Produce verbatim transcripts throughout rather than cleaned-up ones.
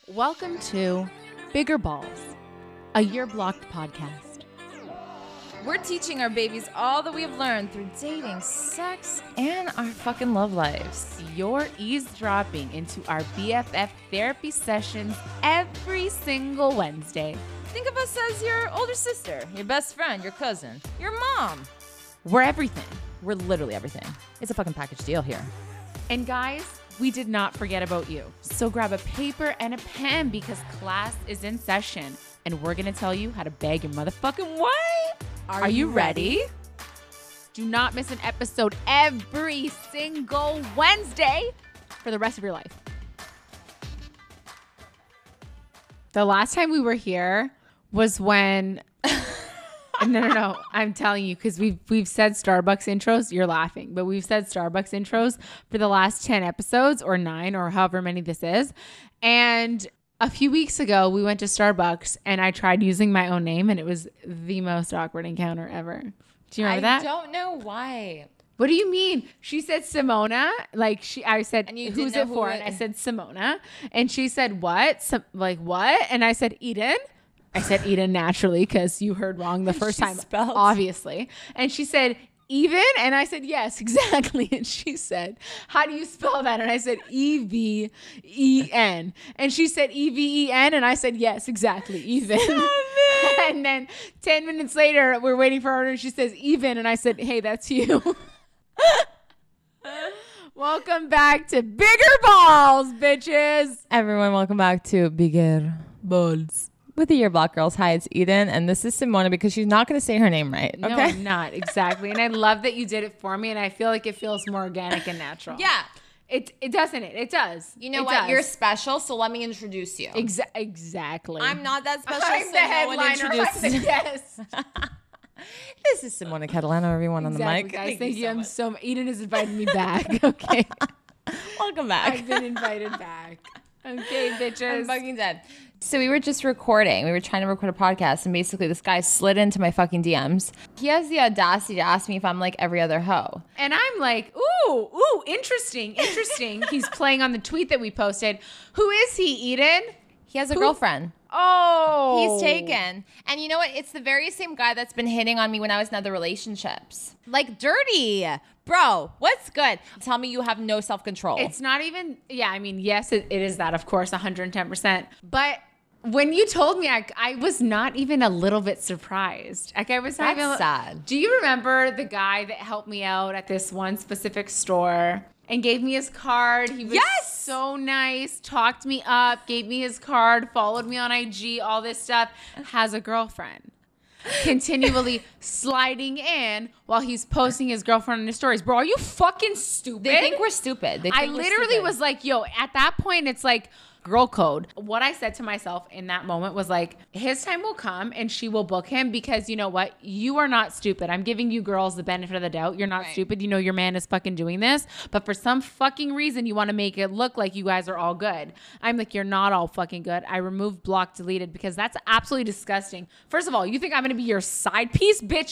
Welcome to Bigger Balls, a Year Blocked podcast. We're teaching our babies all that we have learned through dating, sex, and our fucking love lives. You're eavesdropping into our B F F therapy sessions every single Wednesday. Think of us as your older sister, your best friend, your cousin, your mom. We're everything. We're literally everything. It's a fucking package deal here. And guys, we did not forget about you. So grab a paper and a pen because class is in session and we're going to tell you how to bag your motherfucking way. Are, Are you ready? ready? Do not miss an episode every single Wednesday for the rest of your life. The last time we were here was when... No, no, no. I'm telling you, because we've we've said Starbucks intros. You're laughing, but we've said Starbucks intros for the last ten episodes or nine or however many this is. And a few weeks ago, we went to Starbucks and I tried using my own name and it was the most awkward encounter ever. Do you remember I that? I don't know why. What do you mean? She said Simona. Like she, I said, and you who's know it who for? it- And I said Simona. And she said, what? Some, like what? And I said, Eden. I said Eden naturally because you heard wrong the first She time, spelled. obviously. And she said, even? And I said, yes, exactly. And she said, how do you spell that? And I said, E V E N. And she said, E V E N. And I said, yes, exactly, even. And then ten minutes later, we're waiting for her and she says, even. And I said, hey, that's you. Welcome back to Bigger Balls, bitches. Everyone, welcome back to Bigger Balls with the Year Block Girls. Hi, it's Eden, and this is Simona because she's not going to say her name right. Okay? No, I'm not. Exactly. And I love that you did it for me, and I feel like it feels more organic and natural. Yeah. It it doesn't it? It does. You know It what? does. You're special, so let me introduce you. Exa- exactly. I'm not that special, I'm so the no one headliner. introduces I'm the me. guest. This is Simona Catalano, everyone on Exactly, the mic. guys. Thank, Thank you you. so I'm much. so Eden has invited me back. Okay. Welcome back. I've been invited back. Okay, bitches. I'm fucking dead. So we were just recording. We were trying to record a podcast, and basically this guy slid into my fucking D Ms. He has the audacity to ask me if I'm like every other hoe. And I'm like, ooh, ooh, interesting, interesting. He's playing on the tweet that we posted. Who is he, Eden? He has a Who? girlfriend. Oh. He's taken. And you know what? It's the very same guy that's been hitting on me when I was in other relationships. Like, dirty. Bro, what's good? Tell me you have no self-control. It's not even, yeah, I mean, yes, it, it is that, of course, one hundred ten percent. But when you told me, I, I was not even a little bit surprised. Like, I was not That's even, sad. Do you remember the guy that helped me out at this one specific store and gave me his card? He was Yes! so nice, talked me up, gave me his card, followed me on I G, all this stuff, has a girlfriend. Continually sliding in while he's posting his girlfriend in his stories. Bro, are you fucking stupid? They think we're stupid. They think I we're literally stupid. was like, yo, at that point, it's like girl code. What I said to myself in that moment was like, his time will come and she will book him because you know what? You are not stupid. I'm giving you girls the benefit of the doubt. You're not Right. stupid. You know your man is fucking doing this. But for some fucking reason, you want to make it look like you guys are all good. I'm like, you're not all fucking good. I removed, blocked, deleted because that's absolutely disgusting. First of all, you think I'm going to be your side piece, bitch?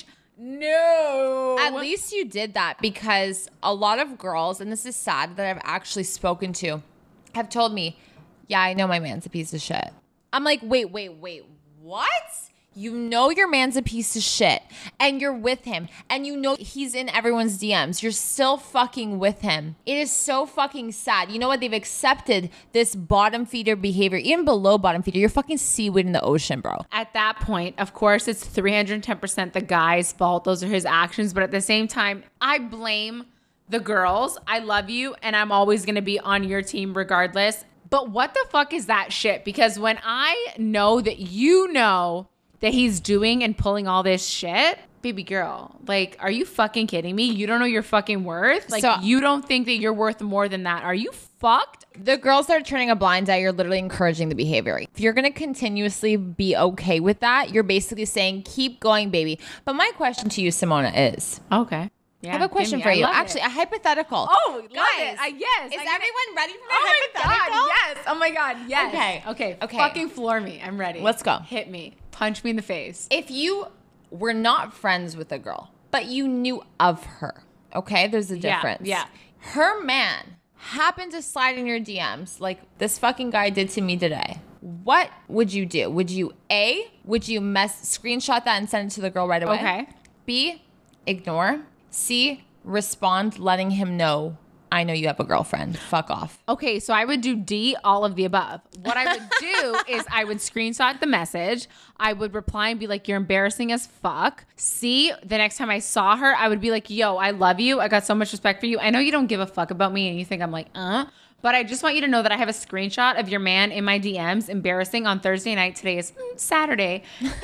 No. At least you did that, because a lot of girls, and this is sad that I've actually spoken to, have told me, yeah, I know my man's a piece of shit. I'm like, wait, wait, wait, what? You know your man's a piece of shit and you're with him and you know he's in everyone's D Ms. You're still fucking with him. It is so fucking sad. You know what? They've accepted this bottom feeder behavior, even below bottom feeder. You're fucking seaweed in the ocean, bro. At that point, of course, it's three hundred ten percent the guy's fault. Those are his actions. But at the same time, I blame the girls. I love you and I'm always going to be on your team regardless. But what the fuck is that shit? Because when I know that you know that he's doing and pulling all this shit, baby girl, like, are you fucking kidding me? You don't know your fucking worth? Like, So- you don't think that you're worth more than that. Are you fucked? The girls that are turning a blind eye, you're literally encouraging the behavior. If you're going to continuously be okay with that, you're basically saying, keep going, baby. But my question to you, Simona, is... Okay. Yeah, I have a question give me- for I you. love it. Actually, a hypothetical. Oh, love guys, it. I, yes. Is I get it. everyone ready for my Oh my hypothetical? God, yes. Oh my God, yes. Okay. Okay. Okay. Fucking floor me. I'm ready. Let's go. Hit me. Punch me in the face. If you were not friends with a girl, but you knew of her, okay? There's a Yeah, difference. yeah. Her man happened to slide in your D Ms like this fucking guy did to me today. what would you do? Would you A, would you mess screenshot that and send it to the girl right away? Okay. B, ignore. C, respond letting him know, I know you have a girlfriend. Fuck off. Okay, so I would do D, all of the above. What I would do is I would screenshot the message. I would reply and be like, you're embarrassing as fuck. C, the next time I saw her, I would be like, yo, I love you. I got so much respect for you. I know you don't give a fuck about me and you think I'm like, uh. But I just want you to know that I have a screenshot of your man in my D Ms, embarrassing on Thursday night. Today is mm, Saturday.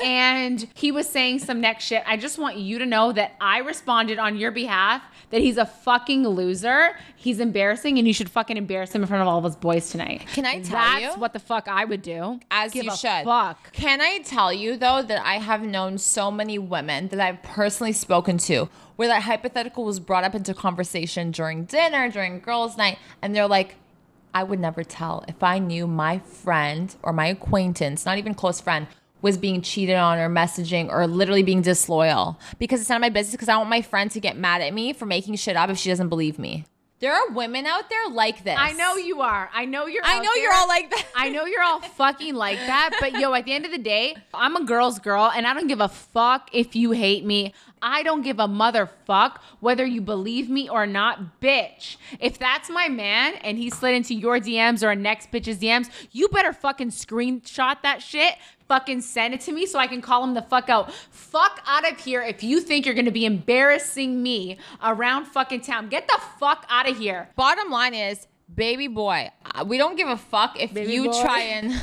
And he was saying some next shit. I just want you to know that I responded on your behalf that he's a fucking loser. He's embarrassing and you should fucking embarrass him in front of all of us boys tonight. Can I tell That's you? That's what the fuck I would do. As Give you a should. Fuck. Can I tell you, though, that I have known so many women that I've personally spoken to where that hypothetical was brought up into conversation during dinner, during girls' night, and they're like, I would never tell if I knew my friend or my acquaintance, not even close friend, was being cheated on or messaging or literally being disloyal, because it's none of my business, because I want my friend to get mad at me for making shit up if she doesn't believe me. There are women out there like this. I know you are. I know you're I out know there. you're all like that. I know you're all fucking like that. But yo, at the end of the day, I'm a girl's girl and I don't give a fuck if you hate me. I don't give a motherfuck whether you believe me or not, bitch. If that's my man and he slid into your D Ms or a next bitch's D Ms, you better fucking screenshot that shit. Fucking send it to me so I can call him the fuck out. Fuck out of here if you think you're gonna be embarrassing me around fucking town. Get the fuck out of here. Bottom line is, baby boy, uh, we don't give a fuck if Baby you boy. try and...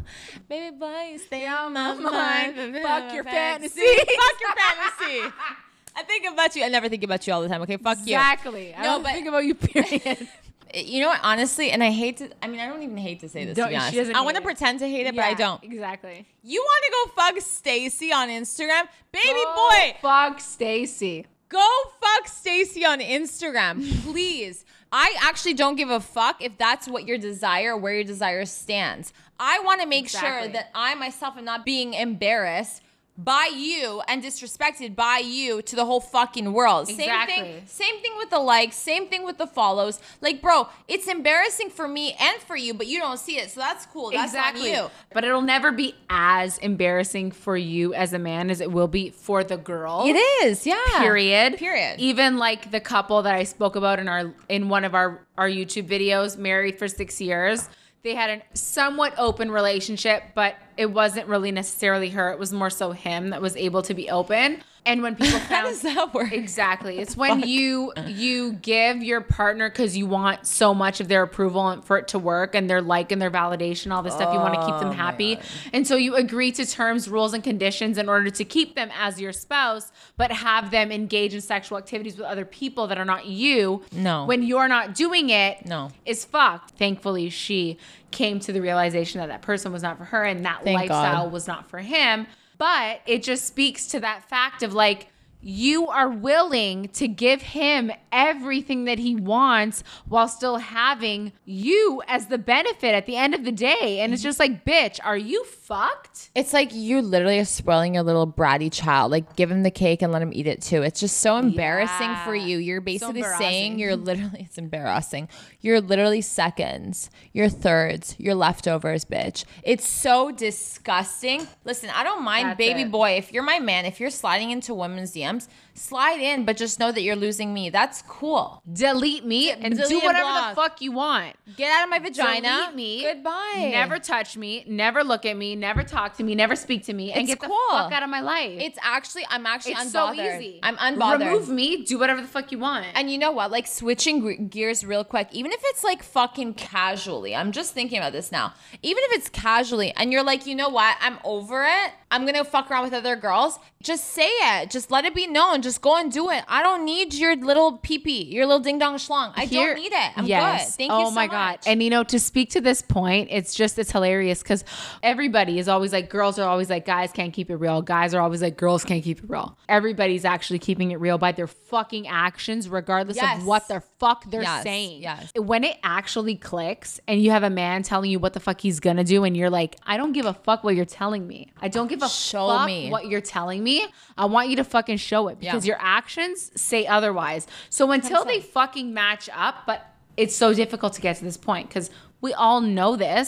Baby boy, stay on my mind. Fuck your fantasy. Fuck your fantasy. I think about you. I never think about you all the time, okay? Fuck you. Exactly. I No, don't but- think about you, period. You know what, honestly, and I hate to, I mean, I don't even hate to say this, Don't- to be honest. she doesn't I want to hate it. pretend to hate it, but I Yeah, don't. Exactly. You want to go fuck Stacy on Instagram? Baby Go boy, fuck Stacy. go fuck Stacy on Instagram, please. I actually don't give a fuck if that's what your desire, where your desire stands. I want to make Exactly. sure that I myself am not being embarrassed by you and disrespected by you to the whole fucking world. Exactly. Same thing, same thing with the likes, same thing with the follows. Like, bro, it's embarrassing for me and for you, but you don't see it. So that's cool. That's exactly. on you. But it'll never be as embarrassing for you as a man as it will be for the girl. It is, yeah. Period. Period. Even like the couple that I spoke about in our in one of our our YouTube videos, married for six years. They had a somewhat open relationship, but it wasn't really necessarily her. It was more so him that was able to be open. And when people found How does that work? Exactly. It's when you you give your partner, because you want so much of their approval and for it to work and their like and their validation, all this stuff. You want to keep them happy. And so you agree to terms, rules, and conditions in order to keep them as your spouse, but have them engage in sexual activities with other people that are not you. No. When you're not doing it, No. is fucked. Thankfully, she came to the realization that that person was not for her and that Thank lifestyle God. was not for him. But it just speaks to that fact of like, you are willing to give him everything that he wants while still having you as the benefit at the end of the day. And it's just like, bitch, are you fucked? It's like you literally are spoiling your little bratty child. Like, give him the cake and let him eat it too. It's just so embarrassing Yeah. for you. You're basically embarrassing. saying you're literally, it's embarrassing. You're literally seconds, you're thirds, you're leftovers, bitch. It's so disgusting. Listen, I don't mind, That's baby it. boy. If you're my man, if you're sliding into women's D Ms, slide in, but just know that you're losing me. That's cool. Delete me and delete do and whatever block. the fuck you want. Get out of my vagina. Delete me. Goodbye. Never touch me. Never look at me. Never talk to me. Never speak to me. And It's get cool. the fuck out of my life. It's actually, I'm actually It's unbothered. so easy. I'm unbothered. Remove me. Do whatever the fuck you want. And you know what? Like, switching gre- gears real quick, even if it's like fucking casually, I'm just thinking about this now. Even if it's casually and you're like, you know what? I'm over it. I'm going to fuck around with other girls. Just say it. Just let it be known. Just go and do it. I don't need your little pee-pee, your little ding-dong schlong. I Here- don't need it. I'm yes. good. Thank oh you so my much. God. And you know, to speak to this point, it's just, it's hilarious because everybody is always like, girls are always like, guys can't keep it real. Guys are always like, girls can't keep it real. Everybody's actually keeping it real by their fucking actions, regardless Yes. of what the fuck they're Yes, saying. yes. When it actually clicks and you have a man telling you what the fuck he's gonna do and you're like, I don't give a fuck what you're telling me. I don't give a Show fuck me. what you're telling me. I want you to fucking show it because Yeah. your actions say otherwise. So until they fucking match up, but it's so difficult to get to this point because we all know this.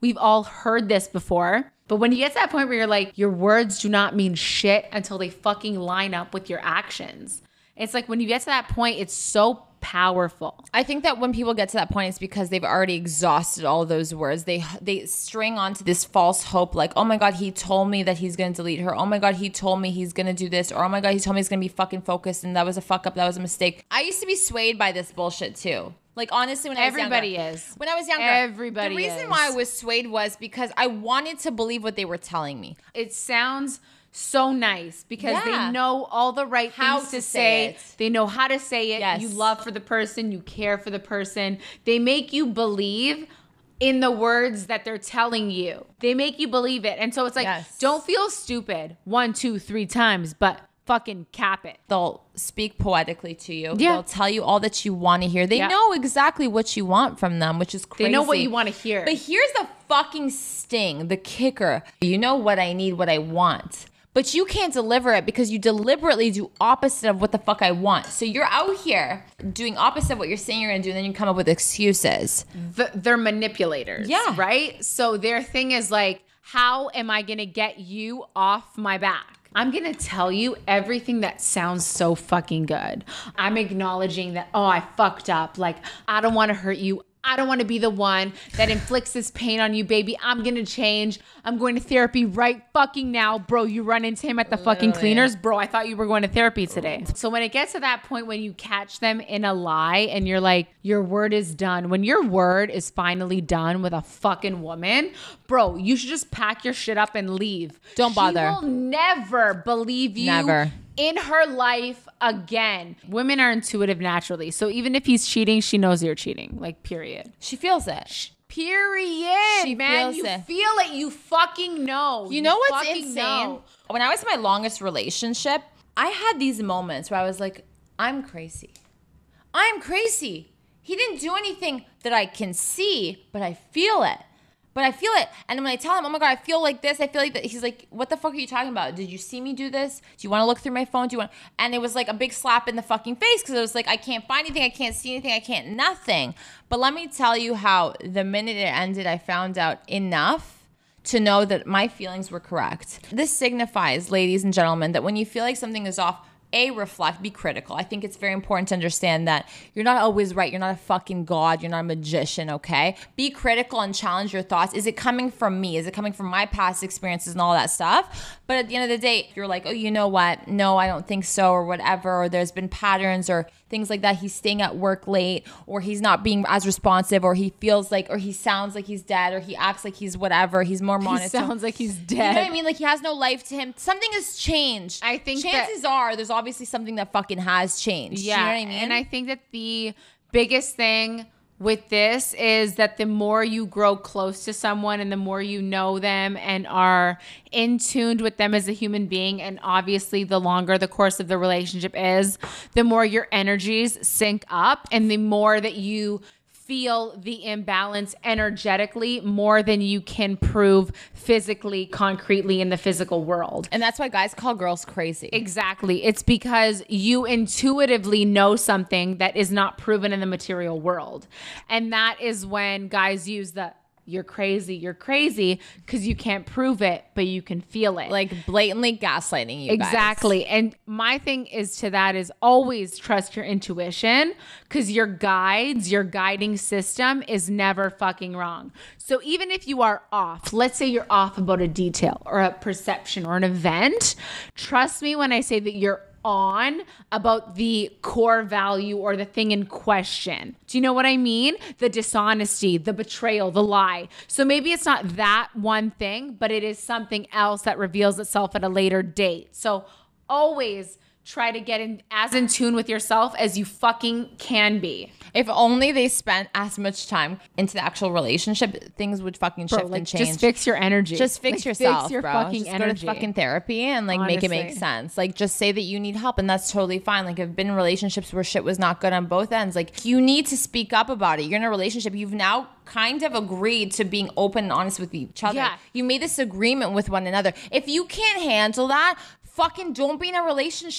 we've all heard this before. But when you get to that point where you're like, your words do not mean shit until they fucking line up with your actions. It's like when you get to that point, it's so powerful. I think that when people get to that point, it's because they've already exhausted all of those words. They they string onto this false hope like, oh my God, he told me that he's going to delete her. Oh my God, he told me he's going to do this. Or oh my God, he told me he's going to be fucking focused and that was a fuck up. That was a mistake. I used to be swayed by this bullshit too. Like honestly, when I was Everybody younger. is. When I was younger. Everybody The reason is. why I was swayed was because I wanted to believe what they were telling me. It sounds so nice because Yeah. they know all the right How things to to say say. it. They know how to say it. Yes. You love for the person. You care for the person. They make you believe in the words that they're telling you. They make you believe it. And so it's like, Yes. don't feel stupid one, two, three times, but fucking cap it. They'll speak poetically to you. Yeah. They'll tell you all that you want to hear. They Yeah. know exactly what you want from them, which is crazy. They know what you want to hear. But here's the fucking sting, the kicker. You know what I need, what I want. But you can't deliver it because you deliberately do opposite of what the fuck I want. So you're out here doing opposite of what you're saying you're going to do, and then you come up with excuses. The, they're manipulators. Yeah. Right? So their thing is like, how am I going to get you off my back? I'm going to tell you everything that sounds so fucking good. I'm acknowledging that, oh, I fucked up. Like, I don't want to hurt you. I don't want to be the one that inflicts this pain on you, baby. I'm going to change. I'm going to therapy right fucking now. Bro, you run into him at the fucking Literally. cleaners. Bro, I thought you were going to therapy today. So when it gets to that point when you catch them in a lie and you're like, your word is done. When your word is finally done with a fucking woman, bro, you should just pack your shit up and leave. Don't bother. She will never believe you. Never. In her life again. Women are intuitive naturally. So even if he's cheating, she knows you're cheating. Like, period. She feels it. Period. She man. feels You it. feel it. You fucking know. You know what's fucking insane? know. When I was in my longest relationship, I had these moments where I was like, I'm crazy. I'm crazy. He didn't do anything that I can see, but I feel it. But I feel it. And when I tell him, oh my God, I feel like this, I feel like that, he's like, what the fuck are you talking about? Did you see me do this? Do you want to look through my phone? Do you want? And it was like a big slap in the fucking face because it was like, I can't find anything. I can't see anything. I can't nothing. But let me tell you how the minute it ended, I found out enough to know that my feelings were correct. This signifies, ladies and gentlemen, that when you feel like something is off, A, reflect, be critical. I think it's very important to understand that you're not always right. You're not a fucking god. You're not a magician, okay? Be critical and challenge your thoughts. Is it coming from me? Is it coming from my past experiences and all that stuff? But at the end of the day, if you're like, oh, you know what? No, I don't think so, or whatever, or there's been patterns or things like that. He's staying at work late, or he's not being as responsive, or he feels like, or he sounds like he's dead, or he acts like he's whatever. He's more monotone. He sounds like he's dead. You know what I mean? Like he has no life to him. Something has changed. I think chances that- are there's obviously something that fucking has changed. Yeah. You know what I mean? And I think that the biggest thing with this is that the more you grow close to someone and the more you know them and are in tuned with them as a human being, and obviously the longer the course of the relationship is, the more your energies sync up and the more that you feel the imbalance energetically more than you can prove physically, concretely in the physical world. and that's why guys call girls crazy. Exactly. It's because you intuitively know something that is not proven in the material world. And that is when guys use the you're crazy, you're crazy, because you can't prove it, but you can feel it. Like blatantly gaslighting you guys. Exactly. And my thing is to that is always trust your intuition, because your guides, your guiding system is never fucking wrong. So even if you are off, let's say you're off about a detail or a perception or an event, trust me when I say that you're on about the core value or the thing in question. Do you know what I mean? The dishonesty, the betrayal, the lie. So maybe it's not that one thing, but it is something else that reveals itself at a later date. So always try to get in as in tune with yourself as you fucking can be. If only they spent as much time into the actual relationship, things would fucking shift Bro, like, and change. just fix your energy. Just fix Like, yourself, fix your bro. fucking just energy. go to fucking therapy and like make it make Honestly. sense. Like just say that you need help, and that's totally fine. Like I've been in relationships where shit was not good on both ends. Like you need to speak up about it. You're in a relationship. You've now kind of agreed to being open and honest with each other. Yeah. You made this agreement with one another. If you can't handle that, fucking don't be in a relationship.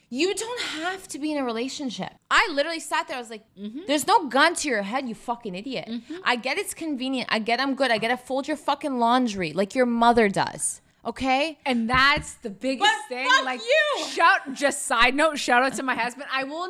You don't have to be in a relationship. I literally sat there. I was like, mm-hmm. there's no gun to your head, you fucking idiot. Mm-hmm. I get it's convenient. I get I'm good. I get to fold your fucking laundry like your mother does. Okay? And that's the biggest but thing. Fuck like, you. Shout, just side note, shout out to my husband. I will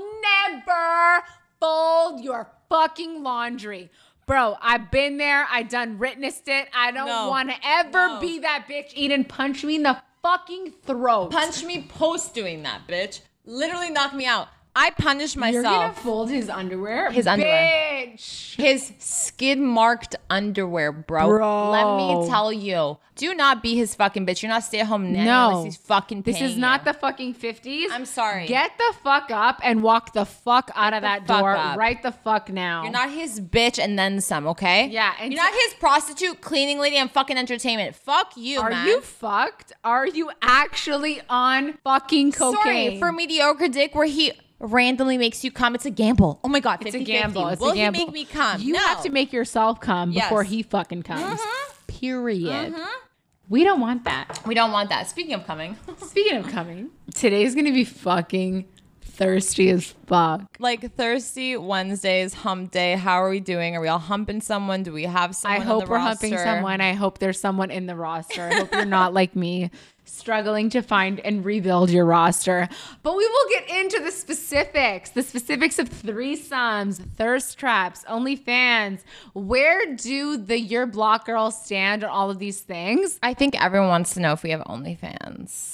never fold your fucking laundry. Bro, I've been there. I done witnessed it. I don't no. want to ever no. be that bitch. Eden, punch me in the fucking throat. Punch me post doing that, bitch. Literally knock me out. I punish myself. You're gonna fold his underwear? His bitch. underwear. His skid marked underwear, bro. Bro. Let me tell you. Do not be his fucking bitch. You're not stay at home nanny no. unless he's fucking paying This is not you. the fucking fifties. I'm sorry. Get the fuck up and walk the fuck out of that door up. right the fuck now. You're not his bitch and then some, okay? Yeah. And You're not his prostitute, cleaning lady, and fucking entertainment. Fuck you, Are man. you fucked? Are you actually on fucking cocaine? Sorry, for mediocre dick where he randomly makes you come. It's a gamble. Oh my God, It's fifty, a gamble. fifty. It's Will a gamble. he make me come? You no. have to make yourself come Yes. before he fucking comes. Mhm. Period. Mhm. We don't want that. We don't want that. Speaking of coming. Speaking of coming, today's gonna be fucking thirsty as fuck. Like thirsty Wednesdays, hump day. How are we doing? Are we all humping someone? Do we have someone I on hope the we're roster? humping someone. I hope there's someone in the roster. I hope you're not like me, struggling to find and rebuild your roster. But we will get into the specifics, the specifics of threesomes, thirst traps, OnlyFans. Where do the Your Block girls stand on all of these things? I think everyone wants to know if we have OnlyFans.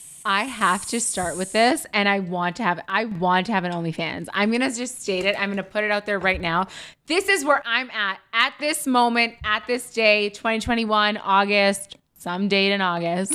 I have to start with this, and I want to have I want to have an OnlyFans. I'm gonna just state it. I'm gonna put it out there right now. This is where I'm at at this moment, at this day, twenty twenty-one, August, some date in August.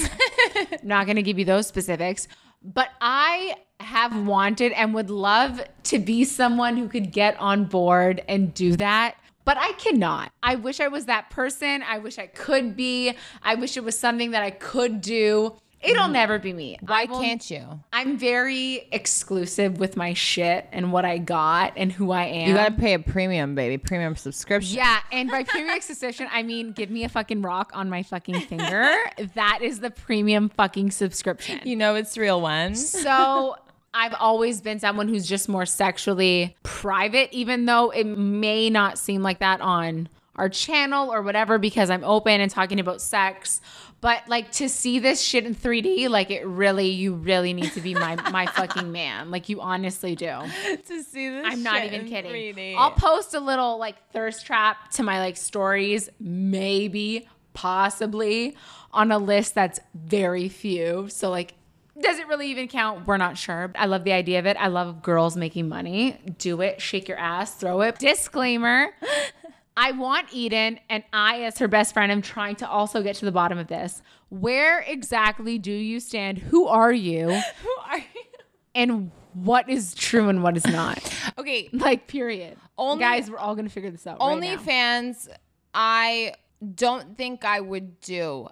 Not gonna give you those specifics, but I have wanted and would love to be someone who could get on board and do that. But I cannot. I wish I was that person. I wish I could be. I wish it was something that I could do. It'll never be me. Why will, can't you? I'm very exclusive with my shit and what I got and who I am. You gotta pay a premium, baby. Premium subscription. Yeah, and by premium subscription, I mean give me a fucking rock on my fucking finger. That is the premium fucking subscription. You know it's real when. So I've always been someone who's just more sexually private, even though it may not seem like that on our channel or whatever, because I'm open and talking about sex. But like to see this shit in three D, like it really, you really need to be my my fucking man. Like you honestly do. To see this I'm not shit even in kidding. three D. I'll post a little like thirst trap to my like stories, maybe, possibly, on a list that's very few. So like, does it really even count? We're not sure. I love the idea of it. I love girls making money. Do it. Shake your ass. Throw it. Disclaimer. I want Eden, and I, as her best friend, am trying to also get to the bottom of this. Where exactly do you stand? Who are you? Who are you? And what is true and what is not? Okay. Like, period. Only, Guys, we're all going to figure this out right now. OnlyFans, I don't think I would do.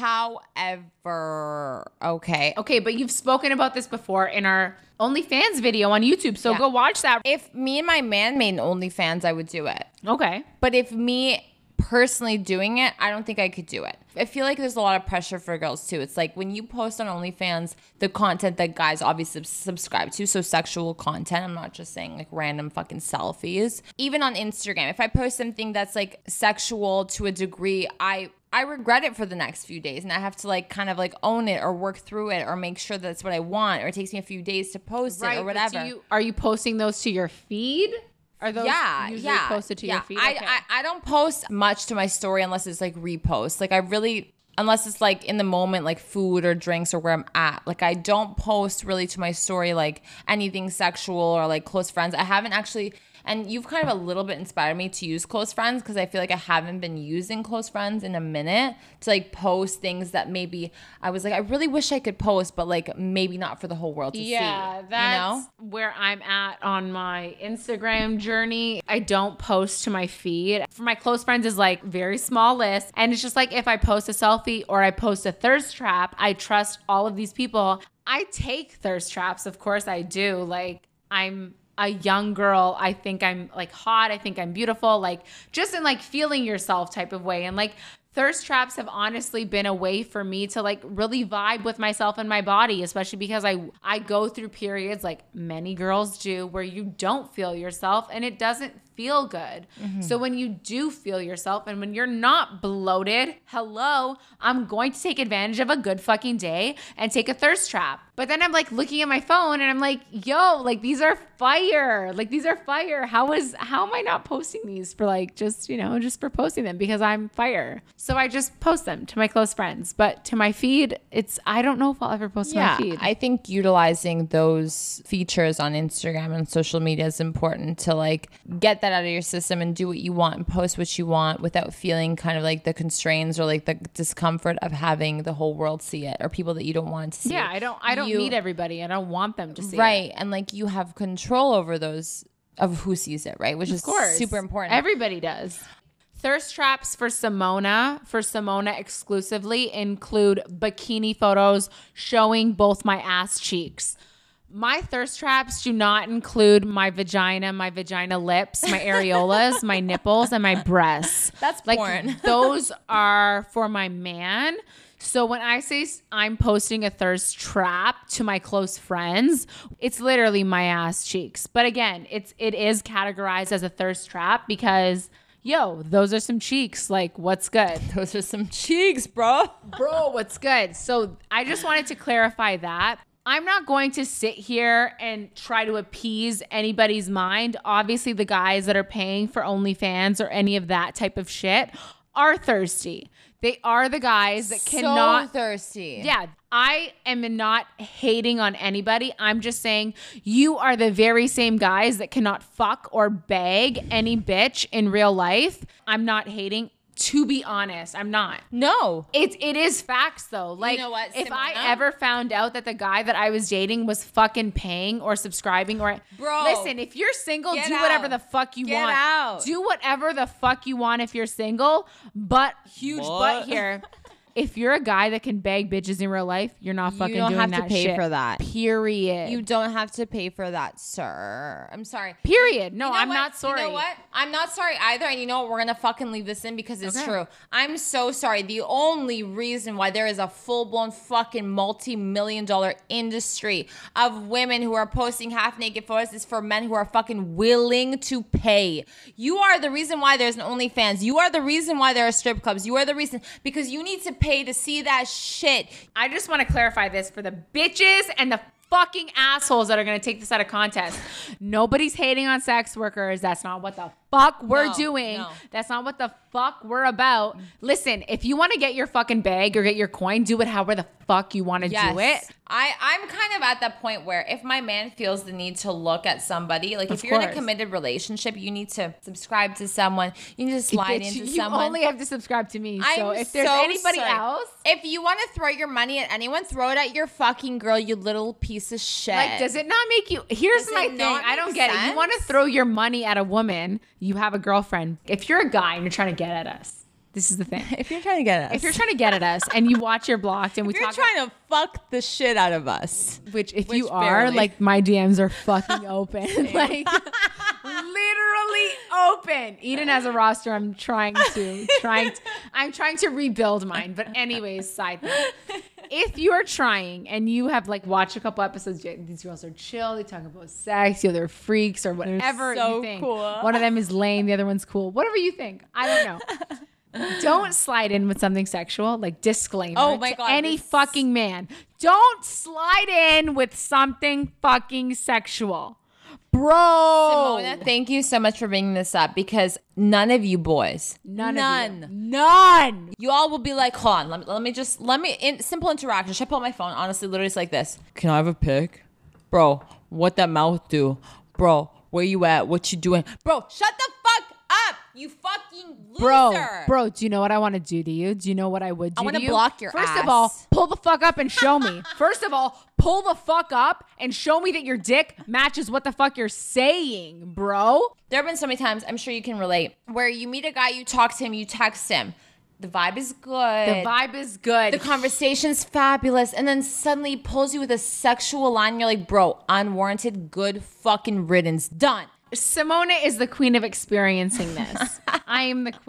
However, okay. Okay, but you've spoken about this before in our OnlyFans video on YouTube, so Yeah. go watch that. If me and my man made an OnlyFans, I would do it. Okay. But if me personally doing it, I don't think I could do it. I feel like there's a lot of pressure for girls too. It's like when you post on OnlyFans, the content that guys obviously subscribe to, so sexual content. I'm not just saying like random fucking selfies. Even on Instagram, if I post something that's like sexual to a degree, I I regret it for the next few days, and I have to like kind of like own it or work through it or make sure that's what I want, or it takes me a few days to post Right, it or but whatever. do you, are you posting those to your feed? Are those yeah, usually yeah, posted to yeah. your feed? I, Okay. I I don't post much to my story unless it's like repost. Like I really, unless it's like in the moment, like food or drinks or where I'm at. Like I don't post really to my story like anything sexual or like close friends. I haven't actually. And you've kind of a little bit inspired me to use close friends because I feel like I haven't been using close friends in a minute to like post things that maybe I was like, I really wish I could post, but like maybe not for the whole world to see. Yeah, that's you know? where I'm at on my Instagram journey. I don't post to my feed. For my close friends is like very small list. And it's just like if I post a selfie or I post a thirst trap, I trust all of these people. I take thirst traps. Of course I do. Like I'm a young girl. I think I'm like hot. I think I'm beautiful. Like just in like feeling yourself type of way. And like thirst traps have honestly been a way for me to like really vibe with myself and my body, especially because I I go through periods like many girls do where you don't feel yourself and it doesn't feel good. Mm-hmm. So when you do feel yourself and when you're not bloated, hello, I'm going to take advantage of a good fucking day and take a thirst trap. But then I'm like looking at my phone and I'm like, yo, like these are fire. Like these are fire. How is, how am I not posting these for like, just, you know, just for posting them because I'm fire. So I just post them to my close friends, but to my feed, it's, I don't know if I'll ever post yeah, to my feed. I think utilizing those features on Instagram and social media is important to like get that out of your system and do what you want and post what you want without feeling kind of like the constraints or like the discomfort of having the whole world see it or people that you don't want to see yeah, it. I don't, I don't you, need everybody. I don't want them to see right. it. And like you have control over those of who sees it, right? Which of is course. super important. Everybody does. Thirst traps for Simona, for Simona exclusively, include bikini photos showing both my ass cheeks. My thirst traps do not include my vagina, my vagina lips, my areolas, my nipples, and my breasts. That's like porn. Those are for my man. So when I say I'm posting a thirst trap to my close friends, it's literally my ass cheeks. But again, it's it is categorized as a thirst trap because yo, those are some cheeks. Like, what's good? Those are some cheeks, bro. Bro, what's good? So I just wanted to clarify that. I'm not going to sit here and try to appease anybody's mind. Obviously, the guys that are paying for OnlyFans or any of that type of shit are thirsty. They are the guys that cannot. So thirsty. Yeah. I am not hating on anybody. I'm just saying you are the very same guys that cannot fuck or beg any bitch in real life. I'm not hating. To be honest, I'm not. No. It's it is facts though. Like, you know what, if Simona? I ever found out that the guy that I was dating was fucking paying or subscribing or Bro, listen, if you're single, get do whatever out. the fuck you Get want. out. Do whatever the fuck you want if you're single. But huge What? but here. If you're a guy that can beg bitches in real life, you're not fucking You don't doing have to that pay shit. for that. Period. You don't have to pay for that, sir. I'm sorry. Period. No, You know I'm what? not sorry. You know what? I'm not sorry either. And you know what? We're going to fucking leave this in because it's Okay. true. I'm so sorry. The only reason why there is a full-blown fucking multi-million dollar industry of women who are posting half-naked photos is for men who are fucking willing to pay. You are the reason why there's an OnlyFans. You are the reason why there are strip clubs. You are the reason because you need to pay to see that shit. I just want to clarify this for the bitches and the fucking assholes that are going to take this out of context. Nobody's hating on sex workers. That's not what the fuck we're No, doing. no. That's not what the fuck we're about. Listen, if you want to get your fucking bag or get your coin, do it however the fuck you want to Yes. do it. I, I'm kind of at that point where if my man feels the need to look at somebody, like Of if you're in a course. committed relationship, you need to subscribe to someone. You need to slide Bitch, into you someone. only have to subscribe to me. So I'm if there's so anybody sorry. else, If you want to throw your money at anyone, throw it at your fucking girl, you little piece of shit. like, does it not make you? Here's Does my it thing. not I don't make get it. You sense? want to throw your money at a woman, you have a girlfriend. If you're a guy and you're trying to get at us, this is the thing. If you're trying to get us. If you're trying to get at us and you watch your blocked and we if you're talk trying to fuck the shit out of us. which if which you are barely. like my D Ms are fucking open. Like literally open. Eden has a roster. I'm trying to trying to, I'm trying to rebuild mine. But anyways, side note. If you are trying and you have like watched a couple episodes, these girls are chill, they talk about sex, you know, they're freaks or whatever so you think. cool. One of them is lame, the other one's cool. Whatever you think. I don't know. Don't slide in with something sexual, like disclaimer. Oh my to God, any this- fucking man. Don't slide in with something fucking sexual. Bro. Simona, thank you so much for bringing this up because none of you boys, None. none, Of you. None. you all will be like, hold on, let me, let me just, let me, in simple interaction. Should I pull out my phone? Honestly, literally it's like this. Can I have a pic? Bro, what that mouth do? Bro, where you at? What you doing? Bro, shut the fuck up, you fucking loser. Bro, bro, do you know what I want to do to you? Do you know what I would do I wanna to you? block your First ass. of all, pull the fuck up and show me. First of all, pull the fuck up and show me that your dick matches what the fuck you're saying, bro. There have been so many times, I'm sure you can relate, where you meet a guy, you talk to him, you text him. The vibe is good. The vibe is good. The conversation's fabulous. And then suddenly he pulls you with a sexual line. You're like, bro, unwarranted, good fucking riddance. Done. Simona is the queen of experiencing this. I am the queen.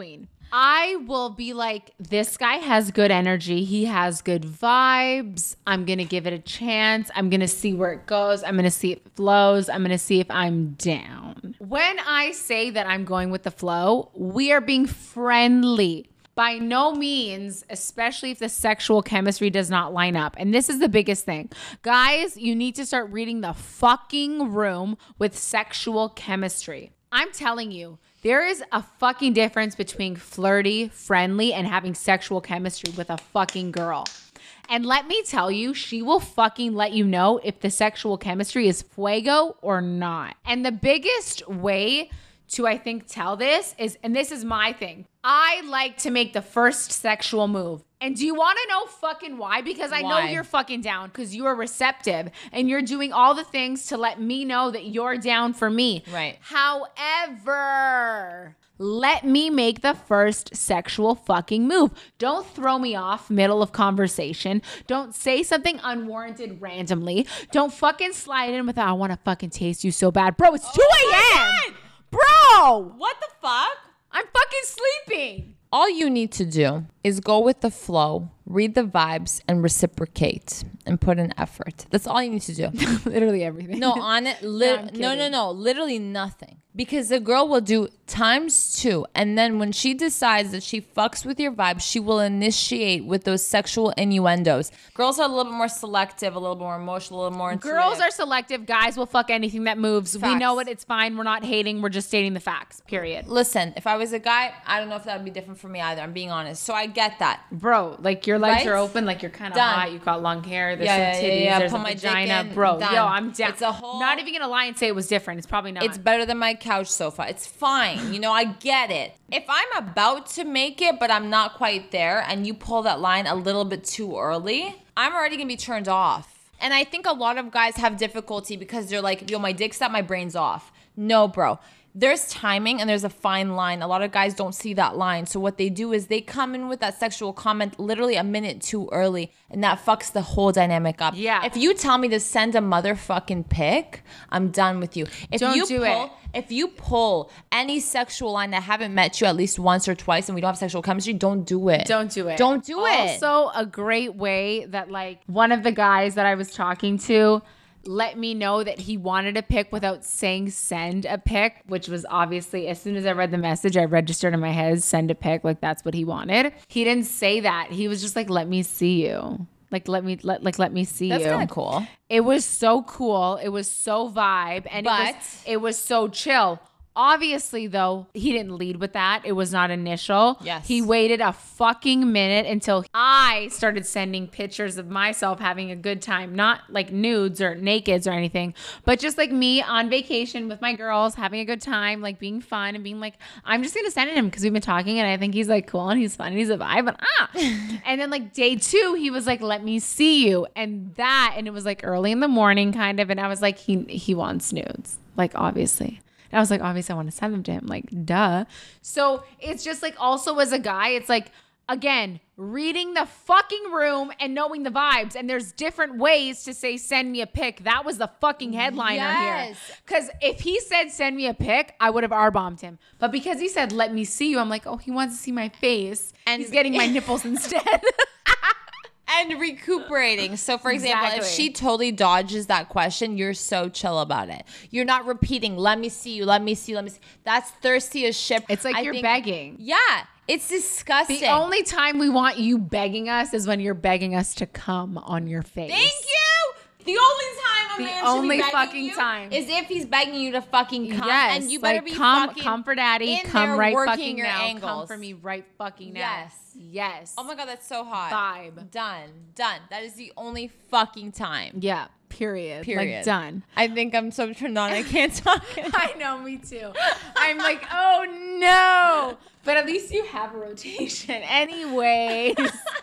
I will be like, this guy has good energy. He has good vibes. I'm going to give it a chance. I'm going to see where it goes. I'm going to see if it flows. I'm going to see if I'm down. When I say that I'm going with the flow, we are being friendly. By no means, especially if the sexual chemistry does not line up. And this is the biggest thing. Guys, you need to start reading the fucking room with sexual chemistry. I'm telling you, there is a fucking difference between flirty, friendly, and having sexual chemistry with a fucking girl. And let me tell you, she will fucking let you know if the sexual chemistry is fuego or not. And the biggest way to, I think, tell this is, and this is my thing, I like to make the first sexual move. And do you want to know fucking why? Because I know Why? you're fucking down because you are receptive and you're doing all the things to let me know that you're down for me. Right. However, let me make the first sexual fucking move. Don't throw me off middle of conversation. Don't say something unwarranted randomly. Don't fucking slide in with, I want to fucking taste you so bad. Bro, it's two a.m. Bro, What the fuck? I'm fucking sleeping. All you need to do is go with the flow, read the vibes, and reciprocate and put in effort. That's all you need to do. Literally everything. No, on it. Li- No, I'm no, no, kidding. no. Literally nothing. Because the girl will do times two. And then when she decides that she fucks with your vibe, she will initiate with those sexual innuendos. Girls are a little bit more selective, a little more emotional, a little more intuitive. Girls are selective. Guys will fuck anything that moves. We Facts. know it. It's fine. We're not hating. We're just stating the facts. Period. Listen, if I was a guy, I don't know if that would be different for me either. I'm being honest. So I get that. Bro, like your legs Right? are open, like you're kind of Done. hot. You've got long hair. There's Yeah, some yeah, titties. yeah, yeah. There's Put a my dick vagina. in, Bro, done. yo, I'm down. It's a whole- Not even gonna lie and say it was different. It's probably not. It's better than my couch sofa. It's fine. You know, I get it. If I'm about to make it, but I'm not quite there, and you pull that line a little bit too early, I'm already going to be turned off. And I think a lot of guys have difficulty because they're like, yo, my dick's out, my brain's off. No, bro. There's timing and there's a fine line. A lot of guys don't see that line. So what they do is they come in with that sexual comment literally a minute too early, and that fucks the whole dynamic up. Yeah. If you tell me to send a motherfucking pic, I'm done with you. If Don't you do pull, it. If you pull any sexual line that haven't met you at least once or twice and we don't have sexual chemistry, don't do it. Don't do it. Don't do it. Also, a great way that like one of the guys that I was talking to let me know that he wanted a pic without saying send a pic, which was obviously as soon as I read the message, I registered in my head, send a pic, like that's what he wanted. He didn't say that. He was just like, let me see you. Like, let me, let, like, let me see That's you. kind of cool. It was so cool. It was so vibe. And it But- was, it was so chill. Obviously, though, he didn't lead with that. It was not initial. Yes. He waited a fucking minute until I started sending pictures of myself having a good time. Not like nudes or nakeds or anything, but just like me on vacation with my girls, having a good time, like being fun and being like, I'm just going to send it him because we've been talking and I think he's like cool and he's fun and he's a vibe. And ah. And then like day two, he was like, let me see you. And that, and it was like early in the morning kind of. And I was like, he, he wants nudes. Like, obviously. And I was like, obviously I want to send them to him. Like, duh. So it's just like also as a guy, it's like, again, reading the fucking room and knowing the vibes. And there's different ways to say, send me a pic. That was the fucking headliner here. Yes. Because if he said, send me a pic, I would have R-bombed him. But because he said, let me see you, I'm like, oh, he wants to see my face. And And- he's getting my nipples instead. And recuperating. So, for example, if Exactly. she totally dodges that question, you're so chill about it. You're not repeating, let me see you, let me see you, let me see. That's thirsty as shit. It's like I you're think- begging. Yeah. It's disgusting. The only time we want you begging us is when you're begging us to come on your face. Thank you. The only time a The man should only be begging fucking you time. is if he's begging you to fucking come. Yes, And you better like be come, fucking come for daddy, in come there right working fucking your now, angles. come for me right fucking now. Yes. Yes. Oh my God, that's so hot. Vibe. Done. Done. That is the only fucking time. Yeah. Period. Period. Like done. I think I'm so turned on. I can't talk. I know, me too. I'm like, oh no. But at least you have a rotation. Anyways.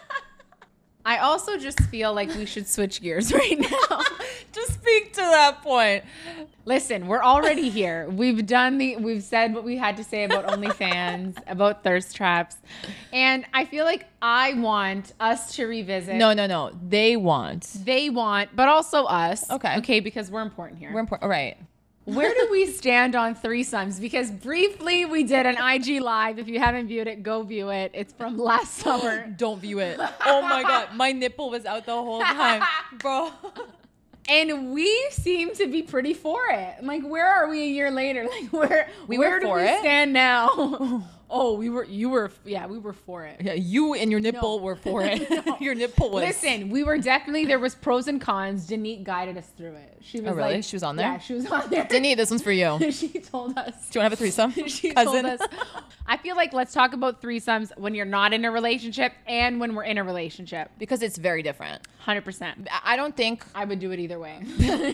I also just feel like we should switch gears right now. Just speak to that point. Listen, we're already here. We've done the, we've said what we had to say about OnlyFans, about thirst traps. And I feel like I want us to revisit. No, no, no. They want. They want, but also us. Okay. Okay, because we're important here. We're important. All right. Where do we stand on threesomes? Because briefly we did an I G live. If you haven't viewed it, go view it. It's from last summer. Don't view it. Oh my God. My nipple was out the whole time, bro. And we seem to be pretty for it. Like, where are we a year later? Like, where We where were do for we it? stand now? Oh, we were. You were. Yeah, we were for it. Yeah, you and your nipple No. were for it. No. Your nipple was. Listen, we were definitely, there was pros and cons. Danique guided us through it. She was Oh, really? like, She was on there? Yeah, she was on there. Denise, this one's for you. Do you She told us. want to have a threesome? She Cousin? told us. I feel like let's talk about threesomes when you're not in a relationship and when we're in a relationship. Because it's very different. one hundred percent. I- I don't think. I would do it either way.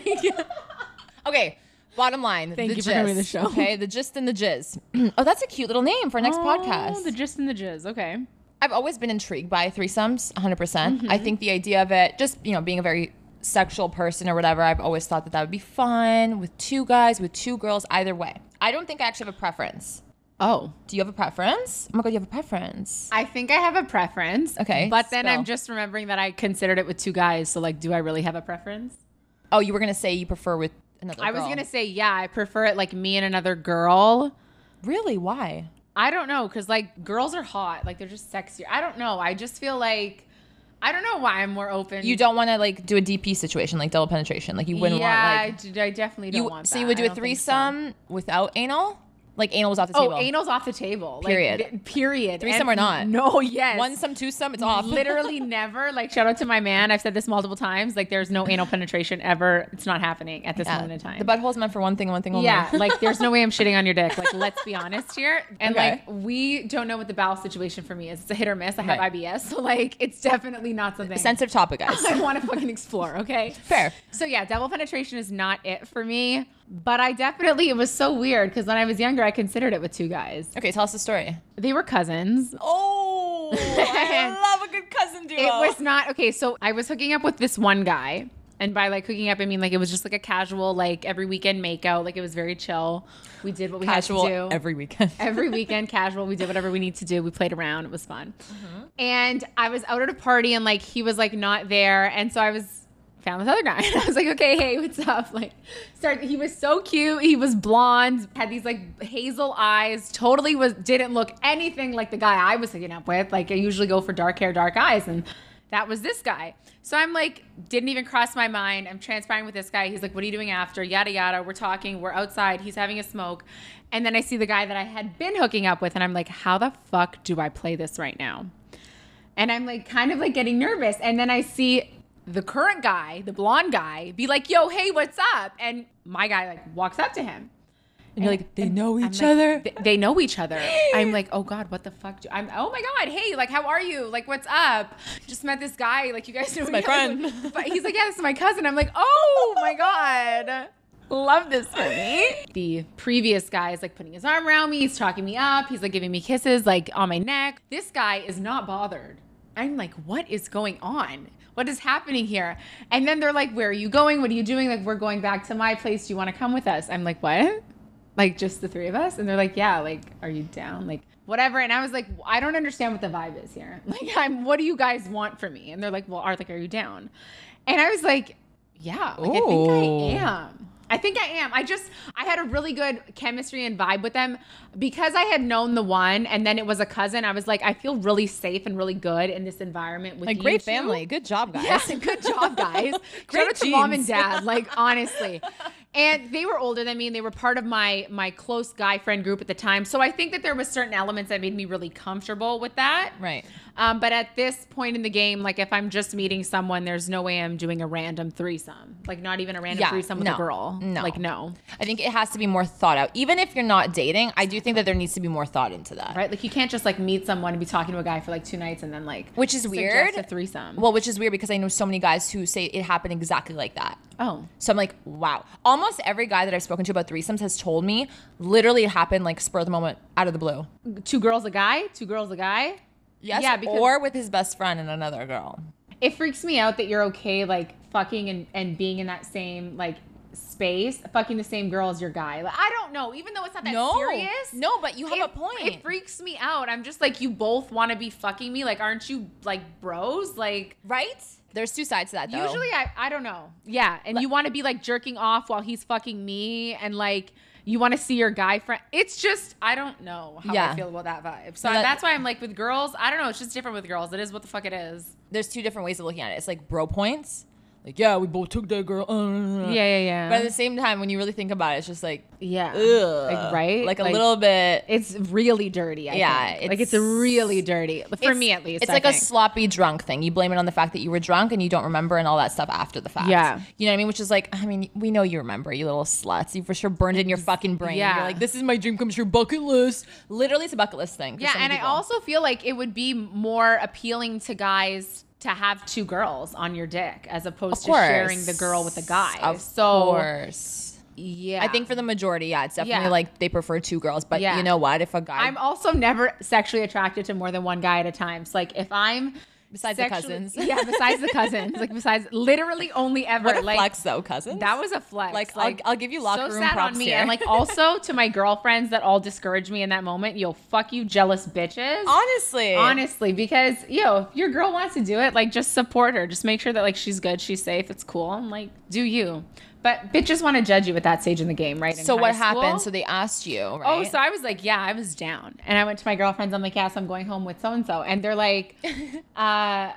Okay. Bottom line. Thank the you for gist, coming to the show. Okay. The gist and the jizz. Oh, that's a cute little name for our next Oh, podcast. the gist and the jizz. Okay. I've always been intrigued by threesomes, one hundred percent. Mm-hmm. I think the idea of it, just, you know, being a very sexual person or whatever, I've always thought that that would be fun with two guys, with two girls, either way. I don't think I actually have a preference. Oh. Do you have a preference? Oh my God, you have a preference. I think I have a preference. Okay, But then spill. I'm just remembering that I considered it with two guys. So, like, do I really have a preference? Oh, you were going to say you prefer with another I girl. was going to say, yeah, I prefer it like me and another girl. Really? Why? I don't know, because like girls are hot, like they're just sexier. I don't know. I just feel like I don't know why I'm more open. You don't want to like do a D P situation, like double penetration. Like you wouldn't yeah, want I like d- I definitely don't you. want So that. you would do I a don't think so. threesome without anal? Like anal was off the Oh, table. anal's off the table. Like, Period. th- period. Threesome And or not? No, yes. One some, two some. It's off. Literally never. Like, shout out to my man. I've said this multiple times. Like, there's no anal penetration ever. It's not happening at this Yeah. moment in time. The butthole's meant for one thing, and one thing only. Yeah, like there's no way I'm shitting on your dick. Like, let's be honest here. And Okay. like, we don't know what the bowel situation for me is. It's a hit or miss. I have Right. I B S, so like, it's definitely not something Sensitive topic, guys. I want to fucking explore. Okay, Fair. So yeah, double penetration is not it for me. But I definitely, it was so weird because when I was younger, I considered it with two guys. Okay, tell us the story. They were cousins. Oh, I love a good cousin duo. It was not okay. So I was hooking up with this one guy, and by like hooking up, I mean like it was just like a casual, like every weekend makeout. Like it was very chill. We did what we casual had to do every weekend. every weekend. Casual. We did whatever we need to do. We played around. It was fun. And I was out at a party, and like he was like not there, and so I was found this other guy, and I was like, okay, hey, what's up? Like, start. He was so cute. He was blonde, had these like hazel eyes. Totally was didn't look anything like the guy I was hooking up with. Like I usually go for dark hair, dark eyes, and that was this guy. So I'm like, didn't even cross my mind. I'm transpiring with this guy. He's like, what are you doing after? Yada yada. We're talking. We're outside. He's having a smoke, and then I see the guy that I had been hooking up with, and I'm like, how the fuck do I play this right now? And I'm like, kind of like getting nervous, and then I see the current guy, the blonde guy, be like, yo, hey, what's up? And my guy like walks up to him. And you're like, they and know I'm each like, other. "Th- They know each other. I'm like, oh God, what the fuck? Do I'm, oh my God, hey, like, how are you? Like, what's up? Just met this guy. Like, you guys know my each other." friend. But he's like, yeah, this is my cousin. I'm like, oh my God. Love this for me. The previous guy is like putting his arm around me. He's talking me up. He's like giving me kisses like on my neck. This guy is not bothered. I'm like, what is going on? What is happening here? And then they're like, where are you going? What are you doing? Like, we're going back to my place. Do you want to come with us? I'm like, what? Like, just the three of us? And they're like, yeah, like, are you down? Like, whatever. And I was like, I don't understand what the vibe is here. Like, I'm, what do you guys want from me? And they're like, well, are like, are you down? And I was like, yeah, like, I think I Ooh. am. I think I am. I just, I had a really good chemistry and vibe with them because I had known the one and then it was a cousin. I was like, I feel really safe and really good in this environment with Like you great two. family. Good job, guys. Yeah, good job, guys. Great Shout out to mom and genes. dad, like honestly. And they were older than me, and they were part of my my close guy friend group at the time. So I think that there was certain elements that made me really comfortable with that. Right. Um, but at this point in the game, like if I'm just meeting someone, there's no way I'm doing a random threesome. Like not even a random Yeah, threesome with no, a girl. no. Like no. I think it has to be more thought out. Even if you're not dating, I do think that there needs to be more thought into that. Right? Like you can't just like meet someone and be talking to a guy for like two nights and then like Which is suggest weird. a threesome. Well, which is weird because I know so many guys who say it happened exactly like that. oh. So I'm like, wow. Almost every guy that I've spoken to about threesomes has told me literally it happened like spur of the moment out of the blue. Two girls a guy, two girls a guy. Yes. Yeah, because- or with his best friend and another girl. It freaks me out that you're okay like fucking and, and being in that same like space fucking the same girl as your guy. Like, I don't know. Even though it's not that No. serious. No, but you have it, a point. It freaks me out. I'm just like, you both want to be fucking me. Like, aren't you like bros? Like, right? There's two sides to that, though. Usually, I, I don't know. Yeah. And you want to be like jerking off while he's fucking me. And like, you want to see your guy friend. It's just, I don't know how Yeah. I feel about that vibe. So No, that- that's why I'm like, with girls, I don't know. It's just different with girls. It is what the fuck it is. There's two different ways of looking at it. It's like bro points. Like, yeah, we both took that girl. Uh, Yeah, yeah, yeah. But at the same time, when you really think about it, it's just like, yeah. ugh. Like, right? Like a Like, little bit. It's really dirty. I Yeah, think. Like, it's it's- really dirty. For It's- me, at least. It's I like a think. sloppy drunk thing. You blame it on the fact that you were drunk and you don't remember and all that stuff after the fact. Yeah. You know what I mean? Which is like, I mean, we know you remember, you little sluts. You for sure burned it in your fucking brain. Yeah. You're like, this is my dream come true bucket list. Literally, it's a bucket list thing. for Yeah, so many and I people. also feel like it would be more appealing to guys to have two girls on your dick as opposed to sharing the girl with the guy. Of so, course. yeah. I think for the majority, yeah, it's definitely Yeah. like they prefer two girls. But Yeah. you know what? If a guy, I'm also never sexually attracted to more than one guy at a time. So like if I'm besides the sexually- cousins, yeah, besides the cousins, like besides literally only ever what a like flex though, cousins. that was a flex. Like, I'll- I'll give you locker so room sad props on me. here. And like also to my girlfriends that all discourage me in that moment, yo, fuck you, jealous bitches. honestly, Honestly, because yo, if your girl wants to do it, like just support her. Just make sure that like she's good, she's safe, it's cool, and like do you. But bitches want to judge you at that stage in the game, right? In So high what school. happened? So they asked you, right? Oh, so I was like, yeah, I was down. And I went to my girlfriends. I'm like, yeah, so I'm going home with so-and-so. And they're like, uh,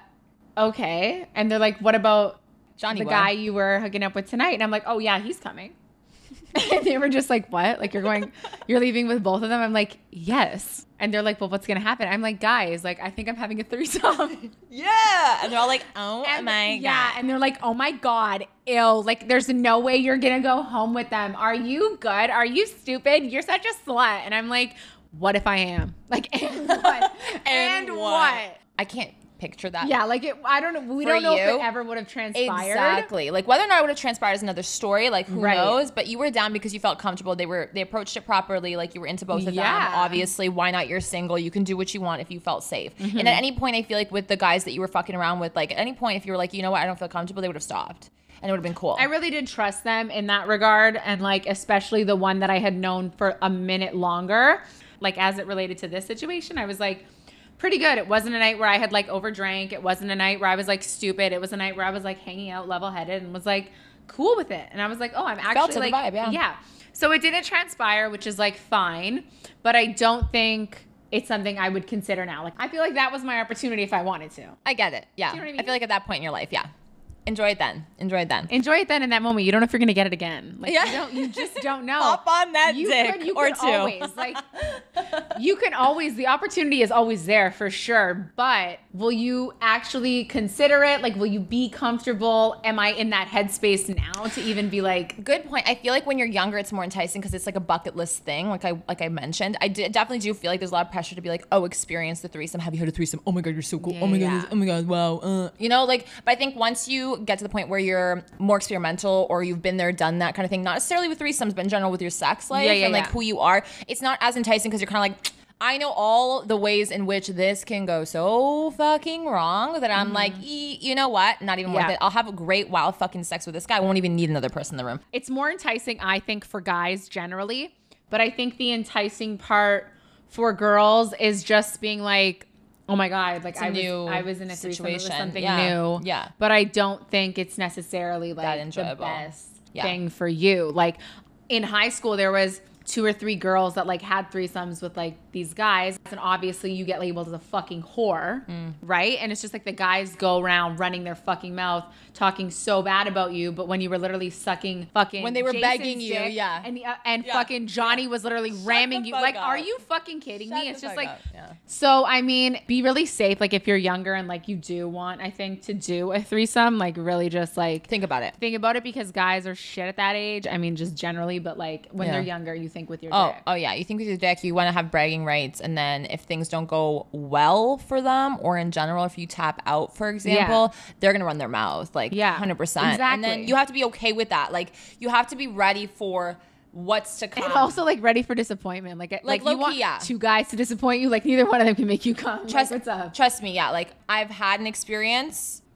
okay. And they're like, what about Johnny the boy. guy you were hooking up with tonight? And I'm like, oh, yeah, he's coming. And they were just like, what? Like, you're going, you're leaving with both of them? I'm like, yes. And they're like, well, what's going to happen? I'm like, guys, like, I think I'm having a threesome. Yeah, and they're all like, "Oh And- my yeah, god!" and they're like, "Oh my god, ill! Like, there's no way you're gonna go home with them. Are you good? Are you stupid? You're such a slut." And I'm like, "What if I am? Like, and what? and what? I can't picture that. Yeah, like it. I don't know. We For don't know if you? it ever would have transpired. Exactly. Like whether or not it would have transpired is another story. Like who Right. knows? But you were down because you felt comfortable. They were they approached it properly. Like you were into both of Yeah. them. Obviously, why not? You're single. You can do what you want if you felt safe. Mm-hmm. And at any point, I feel like with the guys that you were fucking around with, like at any point, if you were like, you know what, I don't feel comfortable, they would have stopped, and it would have been cool. I really did trust them in that regard, and like especially the one that I had known for a minute longer. Like as it related to this situation, I was like, pretty good. It wasn't a night where I had like overdrank. It wasn't a night where I was like stupid. It was a night where I was like hanging out level headed and was like cool with it. And I was like, oh, I'm actually Felt to the like, vibe, yeah. So it didn't transpire, which is like fine. But I don't think it's something I would consider now. Like I feel like that was my opportunity if I wanted to. I get it. Yeah. Do you know what I I mean? feel like at that point in your life, yeah. Enjoy it then. Enjoy it then. Enjoy it then in that moment. You don't know if you're gonna get it again. Like Yeah. you don't you just don't know. Hop on that you dick could, you or could two. always like you can always the opportunity is always there for sure. But will you actually consider it? Like will you be comfortable? Am I in that headspace now to even be like Good point. I feel like when you're younger, it's more enticing because it's like a bucket list thing. Like I like I mentioned, I did, definitely do feel like there's a lot of pressure to be like, oh, experience the threesome. Have you heard of threesome? Oh my god, you're so cool. Yeah, oh my yeah. god, oh my god, wow. Uh. You know, like, but I think once you get to the point where you're more experimental or you've been there, done that kind of thing, not necessarily with threesomes, but in general with your sex life Yeah, yeah, and like yeah. who you are, it's not as enticing because you're kind of like. I know all the ways in which this can go so fucking wrong that I'm like, e- you know what? Not even Mm-hmm. Yeah. worth it. I'll have a great wild fucking sex with this guy. I won't even need another person in the room. it's more enticing, I think, for guys generally. But I think the enticing part for girls is just being like, oh my God, like a I was, new I was in a threesome, it was situation. something Yeah. new. Yeah. But I don't think it's necessarily like That the enjoyable. best Yeah. thing for you. Like in high school, there was two or three girls that like had threesomes with like these guys, and obviously you get labeled as a fucking whore, Mm. right? And it's just like the guys go around running their fucking mouth talking so bad about you, but when you were literally sucking fucking When they were Jason's begging you, dick, yeah. and uh, and Yeah. fucking Johnny was literally ramming the you, fuck like, up. are you fucking kidding Shut me? the It's just fuck like, up. Yeah. so I mean, be really safe. Like if you're younger and like you do want, I think, to do a threesome, like really just like Think about it. think about it because guys are shit at that age. I mean, just generally, but like when Yeah. they're younger, you think with your Oh, dick. oh yeah. You think with your dick, you want to have bragging rights, and then if things don't go well for them, or in general, if you tap out, for example, they're gonna run their mouth, like, Yeah, hundred percent. And then exactly. you have to be okay with that. Like, you have to be ready for what's to come. And also like ready for disappointment. Like like, Like, you low-key, want yeah. two guys to disappoint you. Like neither one of them can make you come. Trust, like, what's up? trust me, yeah. Like I've had an experience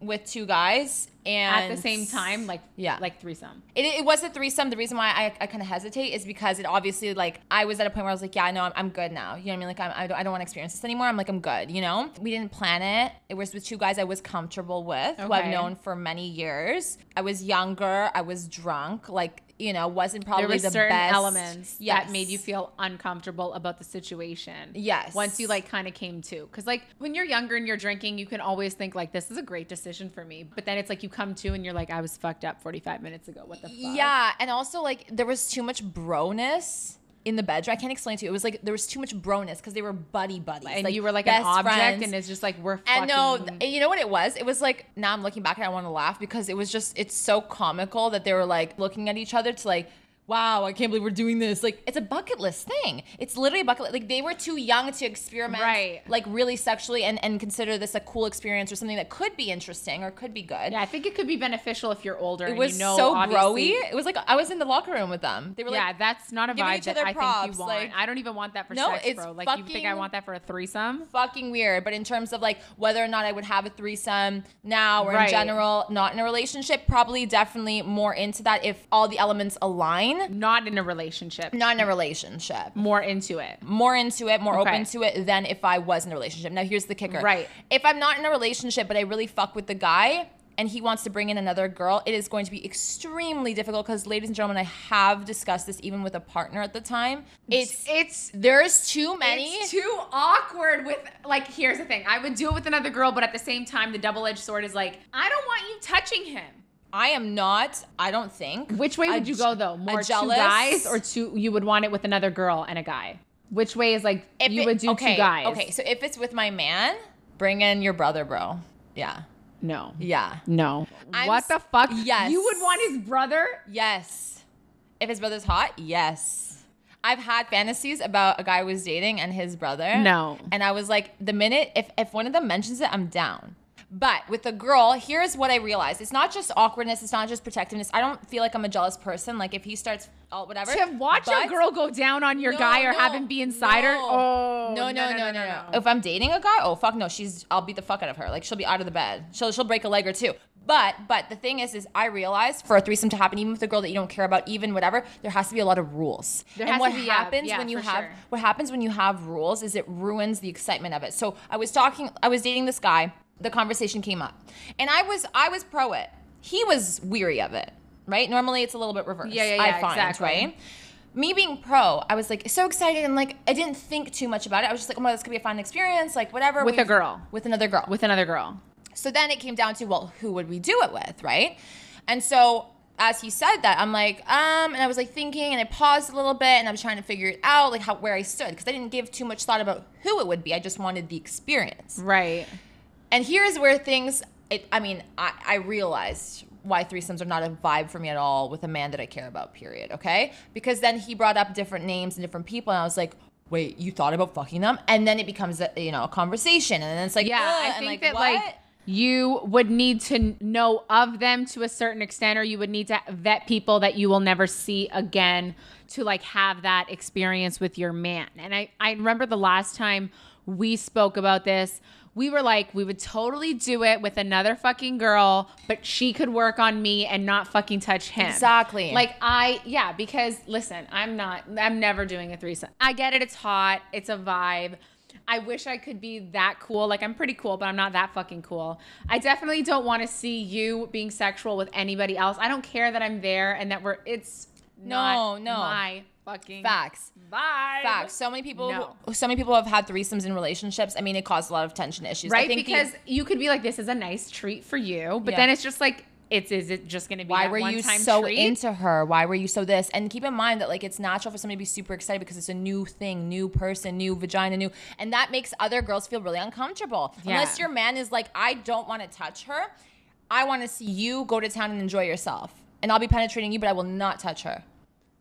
with two guys and At the same time, like Yeah. like threesome. It, it was a threesome. The reason why I, I kind of hesitate is because it obviously, like, I was at a point where I was like, yeah, I know, I'm, I'm good now. You know what I mean? Like, I'm, I don't, I don't want to experience this anymore. I'm like, I'm good, you know? We didn't plan it. It was with two guys I was comfortable with, who I've Okay. known for many years. I was younger. I was drunk. Like, you know, wasn't probably There were the certain best. elements Yes. that made you feel uncomfortable about the situation. Yes. Once you like kind of came to, because like when you're younger and you're drinking, you can always think like this is a great decision for me, but then it's like you come to and you're like, I was fucked up forty-five minutes ago. What the fuck? Yeah, and also like there was too much broness in the bedroom. I can't explain to you. It was like there was too much broness because they were buddy buddies, And like, you were like an best object, friends. and it's just like we're And fucking. no, th- you know what it was? It was like, now I'm looking back and I want to laugh because it was just, it's so comical that they were like looking at each other to like, wow, I can't believe we're doing this. Like, it's a bucket list thing. It's literally a bucket list. Like, they were too young to experiment, Right. like, really sexually and, and consider this a cool experience or something that could be interesting or could be good. Yeah, I think it could be beneficial if you're older. It and was you know, so obviously- broy. It was like, I was in the locker room with them. They were Yeah, like, that's not a giving vibe each that other I think props, you want. like- I don't even want that for No, sex, it's bro. Like, you think I fucking- want that for a threesome? fucking weird. But in terms of like whether or not I would have a threesome now or Right. in general, not in a relationship, probably definitely more into that if all the elements align. Not in a relationship. Not in a relationship. More into it. More into it, more Okay. open to it than if I was in a relationship. Now here's the kicker. Right. If I'm not in a relationship but I really fuck with the guy and he wants to bring in another girl, it is going to be extremely difficult because, ladies and gentlemen, I have discussed this even with a partner at the time. It's It's there's too many. It's too awkward with, like, here's the thing. I would do it with another girl, but at the same time, the double-edged sword is like, I don't want you touching him. I am not, I don't think. Which way would a you je- go, though? a More two jealous- guys or two, you would want it with another girl and a guy? Which way is, like, If you it- would do okay, two guys? Okay, so if it's with my man, bring in your brother, bro. Yeah. No. Yeah. No. I'm what s- the fuck? yes. You would want his brother? Yes. If his brother's hot, yes. I've had fantasies about a guy I was dating and his brother. No. And I was like, the minute, if, if one of them mentions it, I'm down. But with a girl, here's what I realized. It's not just awkwardness. It's not just protectiveness. I don't feel like I'm a jealous person. Like if he starts, oh, whatever. To watch But- a girl go down on your No, guy or no, have him be inside her? no. Oh. No, no, no, no, no, If I'm dating a guy, oh fuck no, she's I'll beat the fuck out of her. Like she'll be out of the bed. She'll she'll break a leg or two. But but the thing is, is I realized for a threesome to happen, even with a girl that you don't care about, even whatever, there has to be a lot of rules. There and has what to be, yeah, happens yeah, when you for have sure. what happens when you have rules is it ruins the excitement of it. So I was talking, I was dating this guy. The conversation came up, and I was I was pro it. He was weary of it. Right? Normally it's a little bit reversed. Yeah, yeah, I yeah, find, exactly. right? Me being pro, I was like so excited and like I didn't think too much about it. I was just like, oh my, this could be a fun experience, like whatever. With a We've- girl. With another girl. With another girl. So then it came down to, well, who would we do it with, right? And so as he said that, I'm like, um, and I was like thinking, and I paused a little bit, and I was trying to figure it out, like how where I stood, because I didn't give too much thought about who it would be. I just wanted the experience. Right. And here's where things, it, I mean, I, I realized why threesomes are not a vibe for me at all with a man that I care about, period, okay? Because then he brought up different names and different people, and I was like, wait, you thought about fucking them? And then it becomes, a, you know, a conversation, and then it's like, Yeah, ugh, I and think like, that what? like you would need to know of them to a certain extent, or you would need to vet people that you will never see again to like have that experience with your man. And I, I remember the last time we spoke about this, we were like, we would totally do it with another fucking girl, but she could work on me and not fucking touch him. Exactly. Like I, yeah, because listen, I'm not, I'm never doing a threesome. I get it. It's hot. It's a vibe. I wish I could be that cool. Like I'm pretty cool, but I'm not that fucking cool. I definitely don't want to see you being sexual with anybody else. I don't care that I'm there and that we're, it's not No, no. my fucking Facts. vibe. Facts. So many people, No. who, so many people have had threesomes in relationships. I mean, it caused a lot of tension issues. I Right? think the- Because you could be like, this is a nice treat for you, but Yeah. then it's just like, it's, is it just going to be why that were you one-time so treat? into her? Why were you so this? And keep in mind that like it's natural for somebody to be super excited because it's a new thing, new person, new vagina, new, and that makes other girls feel really uncomfortable. Yeah. Unless your man is like, I don't want to touch her. I want to see you go to town and enjoy yourself, and I'll be penetrating you, but I will not touch her.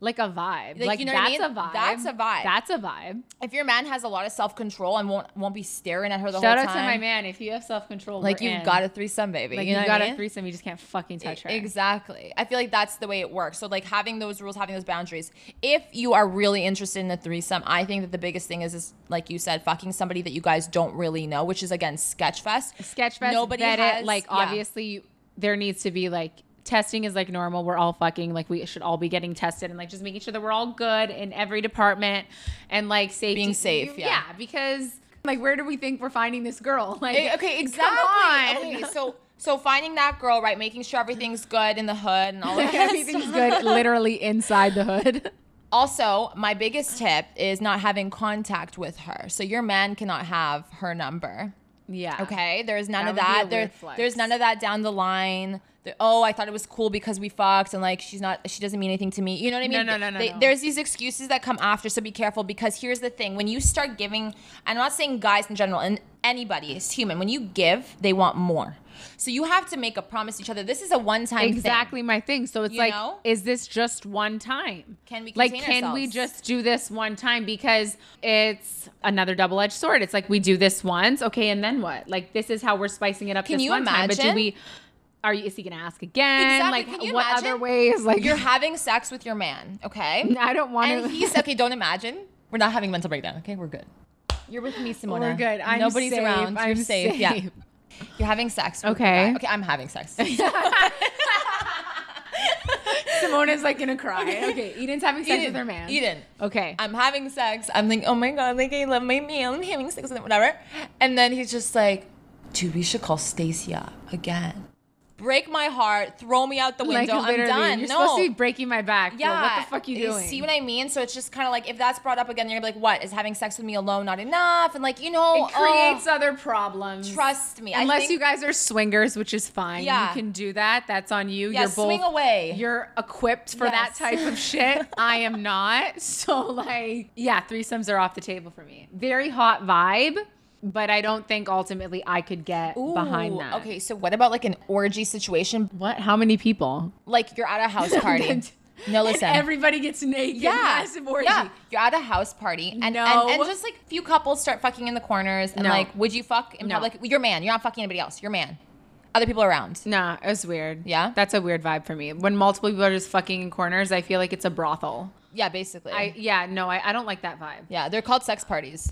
like a vibe. Like, Like, you know what I that's mean? a vibe. That's a vibe. That's a vibe. If your man has a lot of self-control and won't won't be staring at her the Shout whole out time. to my man. If you have self control, Like, you've got a threesome, baby. like you know you what got I a mean? threesome. You just can't fucking touch her. Exactly. I feel like that's the way it works. So like having those rules, having those boundaries. If you are really interested in a threesome, I think that the biggest thing is, is like you said, fucking somebody that you guys don't really know, which is again Sketchfest. Sketchfest. Nobody vet has it. Like yeah. obviously there needs to be like testing is like normal. We're all fucking like we should all be getting tested and like just making sure that we're all good in every department and like safety. Being safe, yeah. Yeah, because like where do we think we're finding this girl? Like Eh, okay, exactly. Come on. Okay, so so finding that girl, right? Making sure everything's good in the hood and all of that. Everything's good literally inside the hood. Also, my biggest tip is not having contact with her. So your man cannot have her number. Yeah. Okay, there's none That of would be a that. There, weird flex. there's none of that down the line. The, oh, I thought it was cool because we fucked, and like she's not, she doesn't mean anything to me. You know what I mean? No, no, no, no, They- no. There's these excuses that come after, so be careful because here's the thing: when you start giving, I'm not saying guys in general, and anybody is human. When you give, they want more. So you have to make a promise to each other. This is a one-time Exactly thing. my thing. So it's You like, know? is this just one time? Can we like, contain can we ourselves? just do this one time? Because it's another double-edged sword. It's like we do this once, okay, and then what? Like this is how we're spicing it up. Can this you one time. But do imagine? we? Are you? Is he gonna ask again? Exactly. Like Can you what imagine? other ways? Like You're having sex with your man, okay? I don't want And to. he's okay. Don't imagine. We're not having a mental breakdown. Okay, we're good. You're with me, Simona. We're good. I'm Nobody's safe. around. I'm You're safe. Yeah. safe. You're having sex. With Okay. the guy. Okay, I'm having sex. Simona's like gonna cry. Okay, Eden's having sex Eden, with her man. Eden. Okay. I'm having sex. I'm like, oh my god, like I love my man. I'm having sex with him, whatever. And then he's just like, dude, we should call Stacy up again. Break my heart. Throw me out the window. I'm literally, done. You're no. supposed to be breaking my back. Yeah. Yeah. What the fuck you doing? See what I mean? So it's just kind of like if that's brought up again, you're gonna be like, what? Is having sex with me alone not enough? And like, you know, It creates oh, other problems. trust me. I Unless think- you guys are swingers, which is fine. Yeah. You can do that. That's on you. Yeah, You're both swing away. You're equipped for that Yes. type of shit. I am not. So like, yeah, threesomes are off the table for me. Very hot vibe, but I don't think ultimately I could get behind Ooh, that. Okay, so what about like an orgy situation? What? How many people? Like you're at a house party. And- No, listen. And everybody gets naked. yeah, Massive orgy. yeah. You're at a house party, and, No. and and just like a few couples start fucking in the corners, and No. like, would you fuck in No. public? Your man. You're not fucking anybody else. Your man. Other people around. Nah, it was weird. Yeah? That's a weird vibe for me. When multiple people are just fucking in corners, I feel like it's a brothel. Yeah, basically. I yeah, no, I, I don't like that vibe. yeah, they're called sex parties.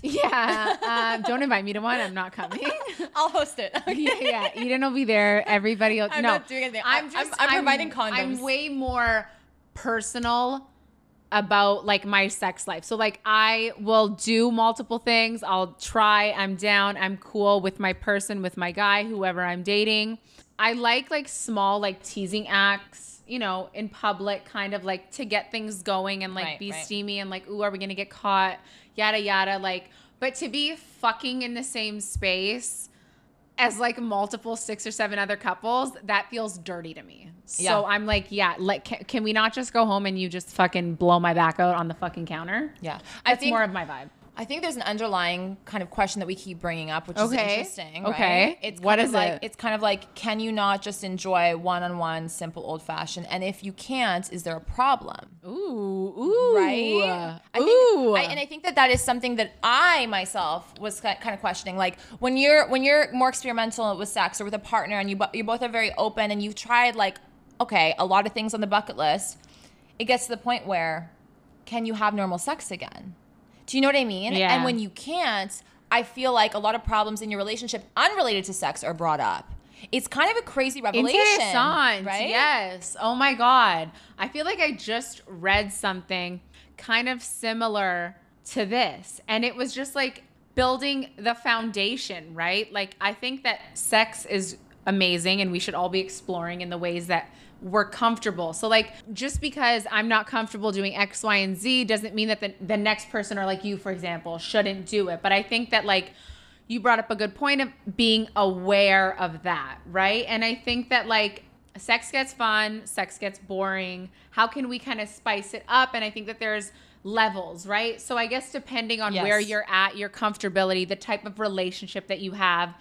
Yeah. Um, don't invite me to one. I'm not coming. I'll host it. Okay. yeah, yeah. Eden will be there. Everybody will. I'm no, not doing anything. I- I'm just. I'm- I'm providing condoms. I'm way more personal about like my sex life. So like I will do multiple things. I'll try. I'm down. I'm cool with my person, with my guy, whoever I'm dating. I like like small like teasing acts, you know, in public, kind of like to get things going and like Right, be right. steamy and like, ooh, are we gonna get caught? Yada yada. Like, but to be fucking in the same space as like multiple six or seven other couples, that feels dirty to me. So Yeah. I'm like, yeah, like, can, can we not just go home and you just fucking blow my back out on the fucking counter? Yeah. I That's think more of my vibe. I think there's an underlying kind of question that we keep bringing up, which is Okay. interesting. Okay. Right? It's What kind of is like, it? It's kind of like, can you not just enjoy one-on-one, simple, old-fashioned? And if you can't, is there a problem? Ooh, ooh, Right? I think, Ooh. I, and I think that that is something that I myself was ki- kind of questioning. Like when you're when you're more experimental with sex or with a partner, and you bo- you both are very open, and you've tried like okay a lot of things on the bucket list, it gets to the point where can you have normal sex again? Do you know what I mean? Yeah. And when you can't, I feel like a lot of problems in your relationship unrelated to sex are brought up. It's kind of a crazy revelation, Interessant. right? Yes. Oh my God. I feel like I just read something kind of similar to this. And it was just like building the foundation, right? Like, I think that sex is amazing and we should all be exploring in the ways that we're comfortable. So like, just because I'm not comfortable doing X, Y, and Z doesn't mean that the, the next person, or like you, for example, shouldn't do it. But I think that like, you brought up a good point of being aware of that, right? And I think that like sex gets fun, sex gets boring. How can we kind of spice it up? And I think that there's levels, right? So I guess depending on Yes. where you're at, your comfortability, the type of relationship that you have,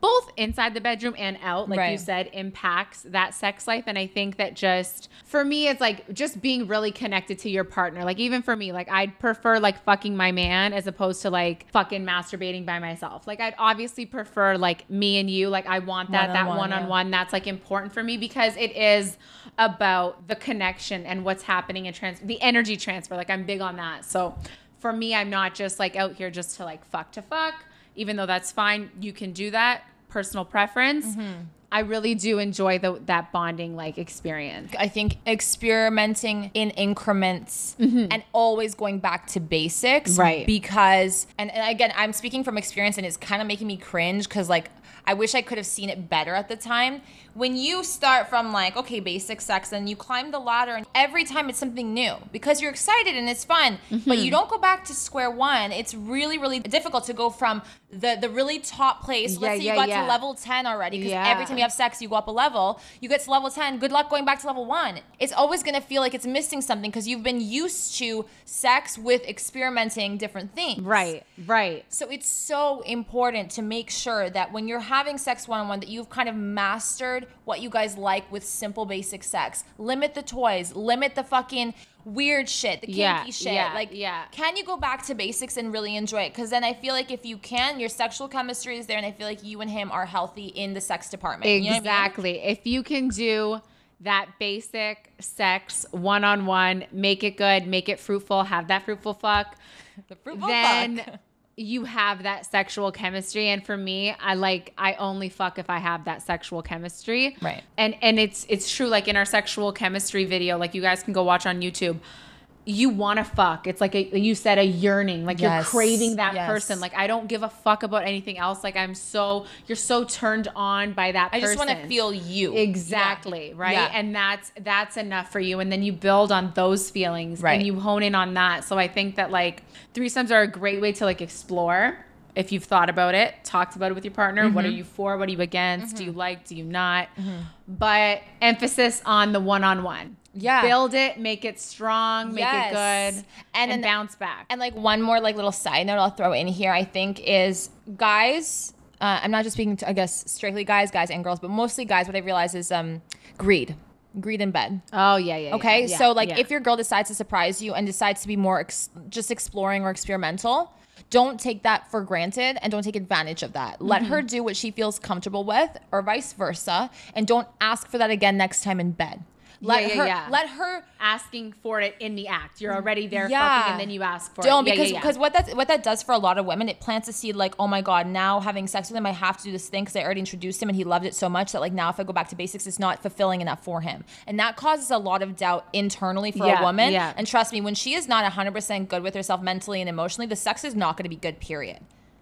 both inside the bedroom and out, like Right. you said, impacts that sex life. And I think that just for me, it's like just being really connected to your partner. Like even for me, like I'd prefer like fucking my man as opposed to like fucking masturbating by myself. Like I'd obviously prefer like me and you. Like I want that, that One-on-one, one on one. That's like important for me because it is about the connection and what's happening and trans the energy transfer. Like I'm big on that. So for me, I'm not just like out here just to like fuck to fuck, even though that's fine. You can do that, personal preference. Mm-hmm. I really do enjoy the, that bonding like experience. I think experimenting in increments mm-hmm. and always going back to basics. Right. Because, and, and again, I'm speaking from experience and it's kind of making me cringe because like, I wish I could have seen it better at the time. When you start from like, okay, basic sex, and you climb the ladder and every time it's something new because you're excited and it's fun, mm-hmm. but you don't go back to square one. It's really, really difficult to go from the, the really top place. Let's yeah, say yeah, you got yeah. to level ten already because Yeah. every time you have sex, you go up a level. You get to level ten. Good luck going back to level one. It's always going to feel like it's missing something because you've been used to sex with experimenting different things. Right, right. So it's so important to make sure that when you're having sex one-on-one that you've kind of mastered what you guys like with simple basic sex. Limit the toys, limit the fucking weird shit, the kinky Yeah, shit. yeah, like, yeah. Can you go back to basics and really enjoy it? Because then I feel like if you can, your sexual chemistry is there, and I feel like you and him are healthy in the sex department. You know what I mean? Exactly. If you can do that basic sex one-on-one, make it good, make it fruitful, have that fruitful fuck, The fruitful then fuck. you have that sexual chemistry. And for me, I like I only fuck if I have that sexual chemistry. Right. And and it's it's true, like in our sexual chemistry video, like you guys can go watch on YouTube. You want to fuck. It's like a, you said, a yearning. Like Yes. you're craving that Yes. person. Like I don't give a fuck about anything else. Like I'm so, you're so turned on by that I person. just want to feel you. Exactly. Yeah. Right. Yeah. And that's, that's enough for you. And then you build on those feelings Right. and you hone in on that. So I think that like threesomes are a great way to like explore. If you've thought about it, talked about it with your partner, mm-hmm. what are you for? What are you against? Mm-hmm. Do you like? Do you not? Mm-hmm. But emphasis on the one-on-one. Yeah. Build it, make it strong, make Yes. it good, and, And and then- bounce back. And like one more like little side note I'll throw in here, I think, is guys, uh, I'm not just speaking to, I guess, strictly guys, guys and girls, but mostly guys, what I realize is um, greed. Greed in bed. Oh, yeah, yeah. Okay? Yeah, so like yeah. if your girl decides to surprise you and decides to be more ex- just exploring or experimental, don't take that for granted and don't take advantage of that. Let Mm-hmm. her do what she feels comfortable with or vice versa. And don't ask for that again next time in bed. Let Yeah, yeah, her, yeah. let her asking for it in the act. You're already there Yeah. fucking and then you ask for Don't it. Yeah, because yeah, yeah. because what that what that does for a lot of women, it plants a seed like, oh my god, now having sex with him, I have to do this thing because I already introduced him and he loved it so much that like now if I go back to basics, it's not fulfilling enough for him, and that causes a lot of doubt internally for Yeah, a woman. yeah. And trust me, when she is not one hundred percent good with herself mentally and emotionally, the sex is not going to be good. Period.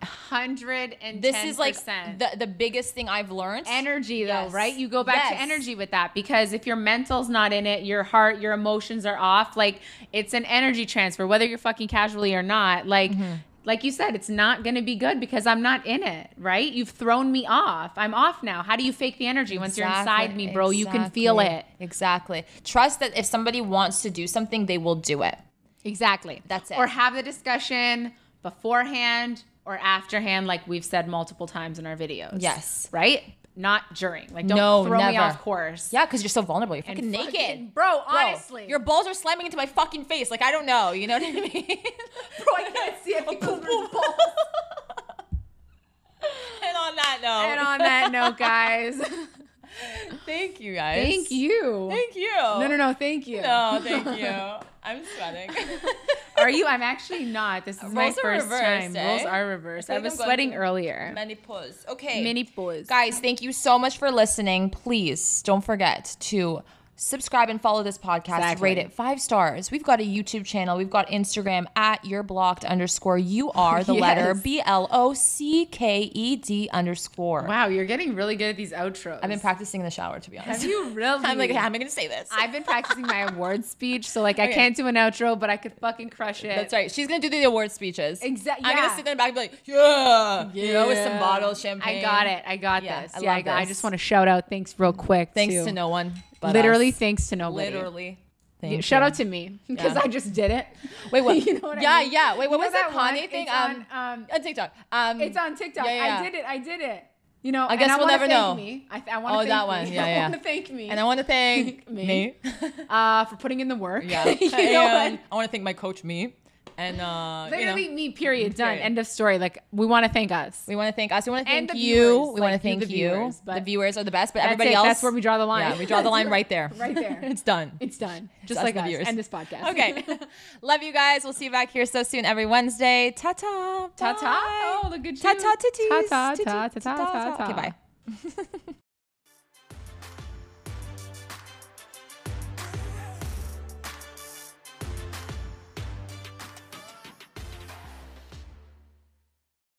Hundred and This is like the the biggest thing I've learned. energy though, Yes. right? You go back to Yes. energy with that because if your mental's not in it, your heart, your emotions are off. Like it's an energy transfer, whether you're fucking casually or not. Like, Mm-hmm. like you said, it's not going to be good because I'm not in it, right? You've thrown me off. I'm off now. How do you fake the energy once you're inside me, bro? You can feel it. Exactly. Trust that if somebody wants to do something, they will do it. Exactly. That's it. Or have the discussion beforehand or afterhand, like we've said multiple times in our videos. Yes. Right? Not during. Like, don't No, throw me never. off course. Yeah, because you're so vulnerable. You're And fucking fucking- naked. bro, honestly. Your balls are slamming into my fucking face. Like, I don't know. You know what I mean? Bro, I can't see it because there's balls. And on that note. And on that note, guys, Thank you, guys. thank you. Thank you. No, no, no, thank you. No, thank you. I'm sweating. Are you? I'm actually not. This is my Roles are first reversed, time. eh? Roles are reversed. I I, think was I'm going sweating through earlier. Many pause. Okay. Mini pause. Guys, thank you so much for listening. Please don't forget to subscribe and follow this podcast. Exactly. Rate it five stars. We've got a YouTube channel. We've got Instagram at you're blocked underscore you are the Yes. letter B L O C K E D underscore. Wow, you're getting really good at these outros. I've been practicing in the shower, to be honest. Have you really? I'm like, how am I going to say this? I've been practicing my award speech, so like I Okay. can't do an outro, but I could fucking crush it. That's right. She's going to do the award speeches. Exactly. I'm yeah. going to sit there in the back and be like, yeah. You know, with some Yeah. bottles, champagne. I got it. I got Yeah, this. I yeah, love I, got, I this. just want to shout out thanks real quick. Thanks to, to no one. But literally us. thanks to nobody. Literally. Yeah, Thank shout you. out to me because Yeah. I just did it. Wait, what? You know what yeah, I mean? yeah. Wait, what You know was that one? Kanye thing? It's um, on, um, on TikTok. Um, it's on TikTok. yeah, yeah, yeah. I did it. I did it. You know, I guess and I we'll wanna never thank know. Me. I, I want to Oh, thank that me. one. Yeah, I yeah. want to thank me. And I want to thank Me. me. uh, for putting in the work. Yeah. you know and what? I want to thank my coach, me. And uh, Literally you know, me, period. Done. Period. End of story. Like, we want to thank us. we want to thank us. We want to And thank the you. viewers, We like, want you, to thank the you. viewers, but the viewers are the best, but That's everybody it. else. That's where we draw the line. Yeah, we draw the line right there. Right there. It's done. It's done. Just us, like the us. viewers. End this podcast. Okay. Love you guys. We'll see you back here so soon every Wednesday. Ta-ta. Ta-ta. Bye. Oh, look at you. Ta-ta, titties. Ta-ta, Titty- ta-ta, ta-ta, ta-ta. ta-ta. Okay, bye.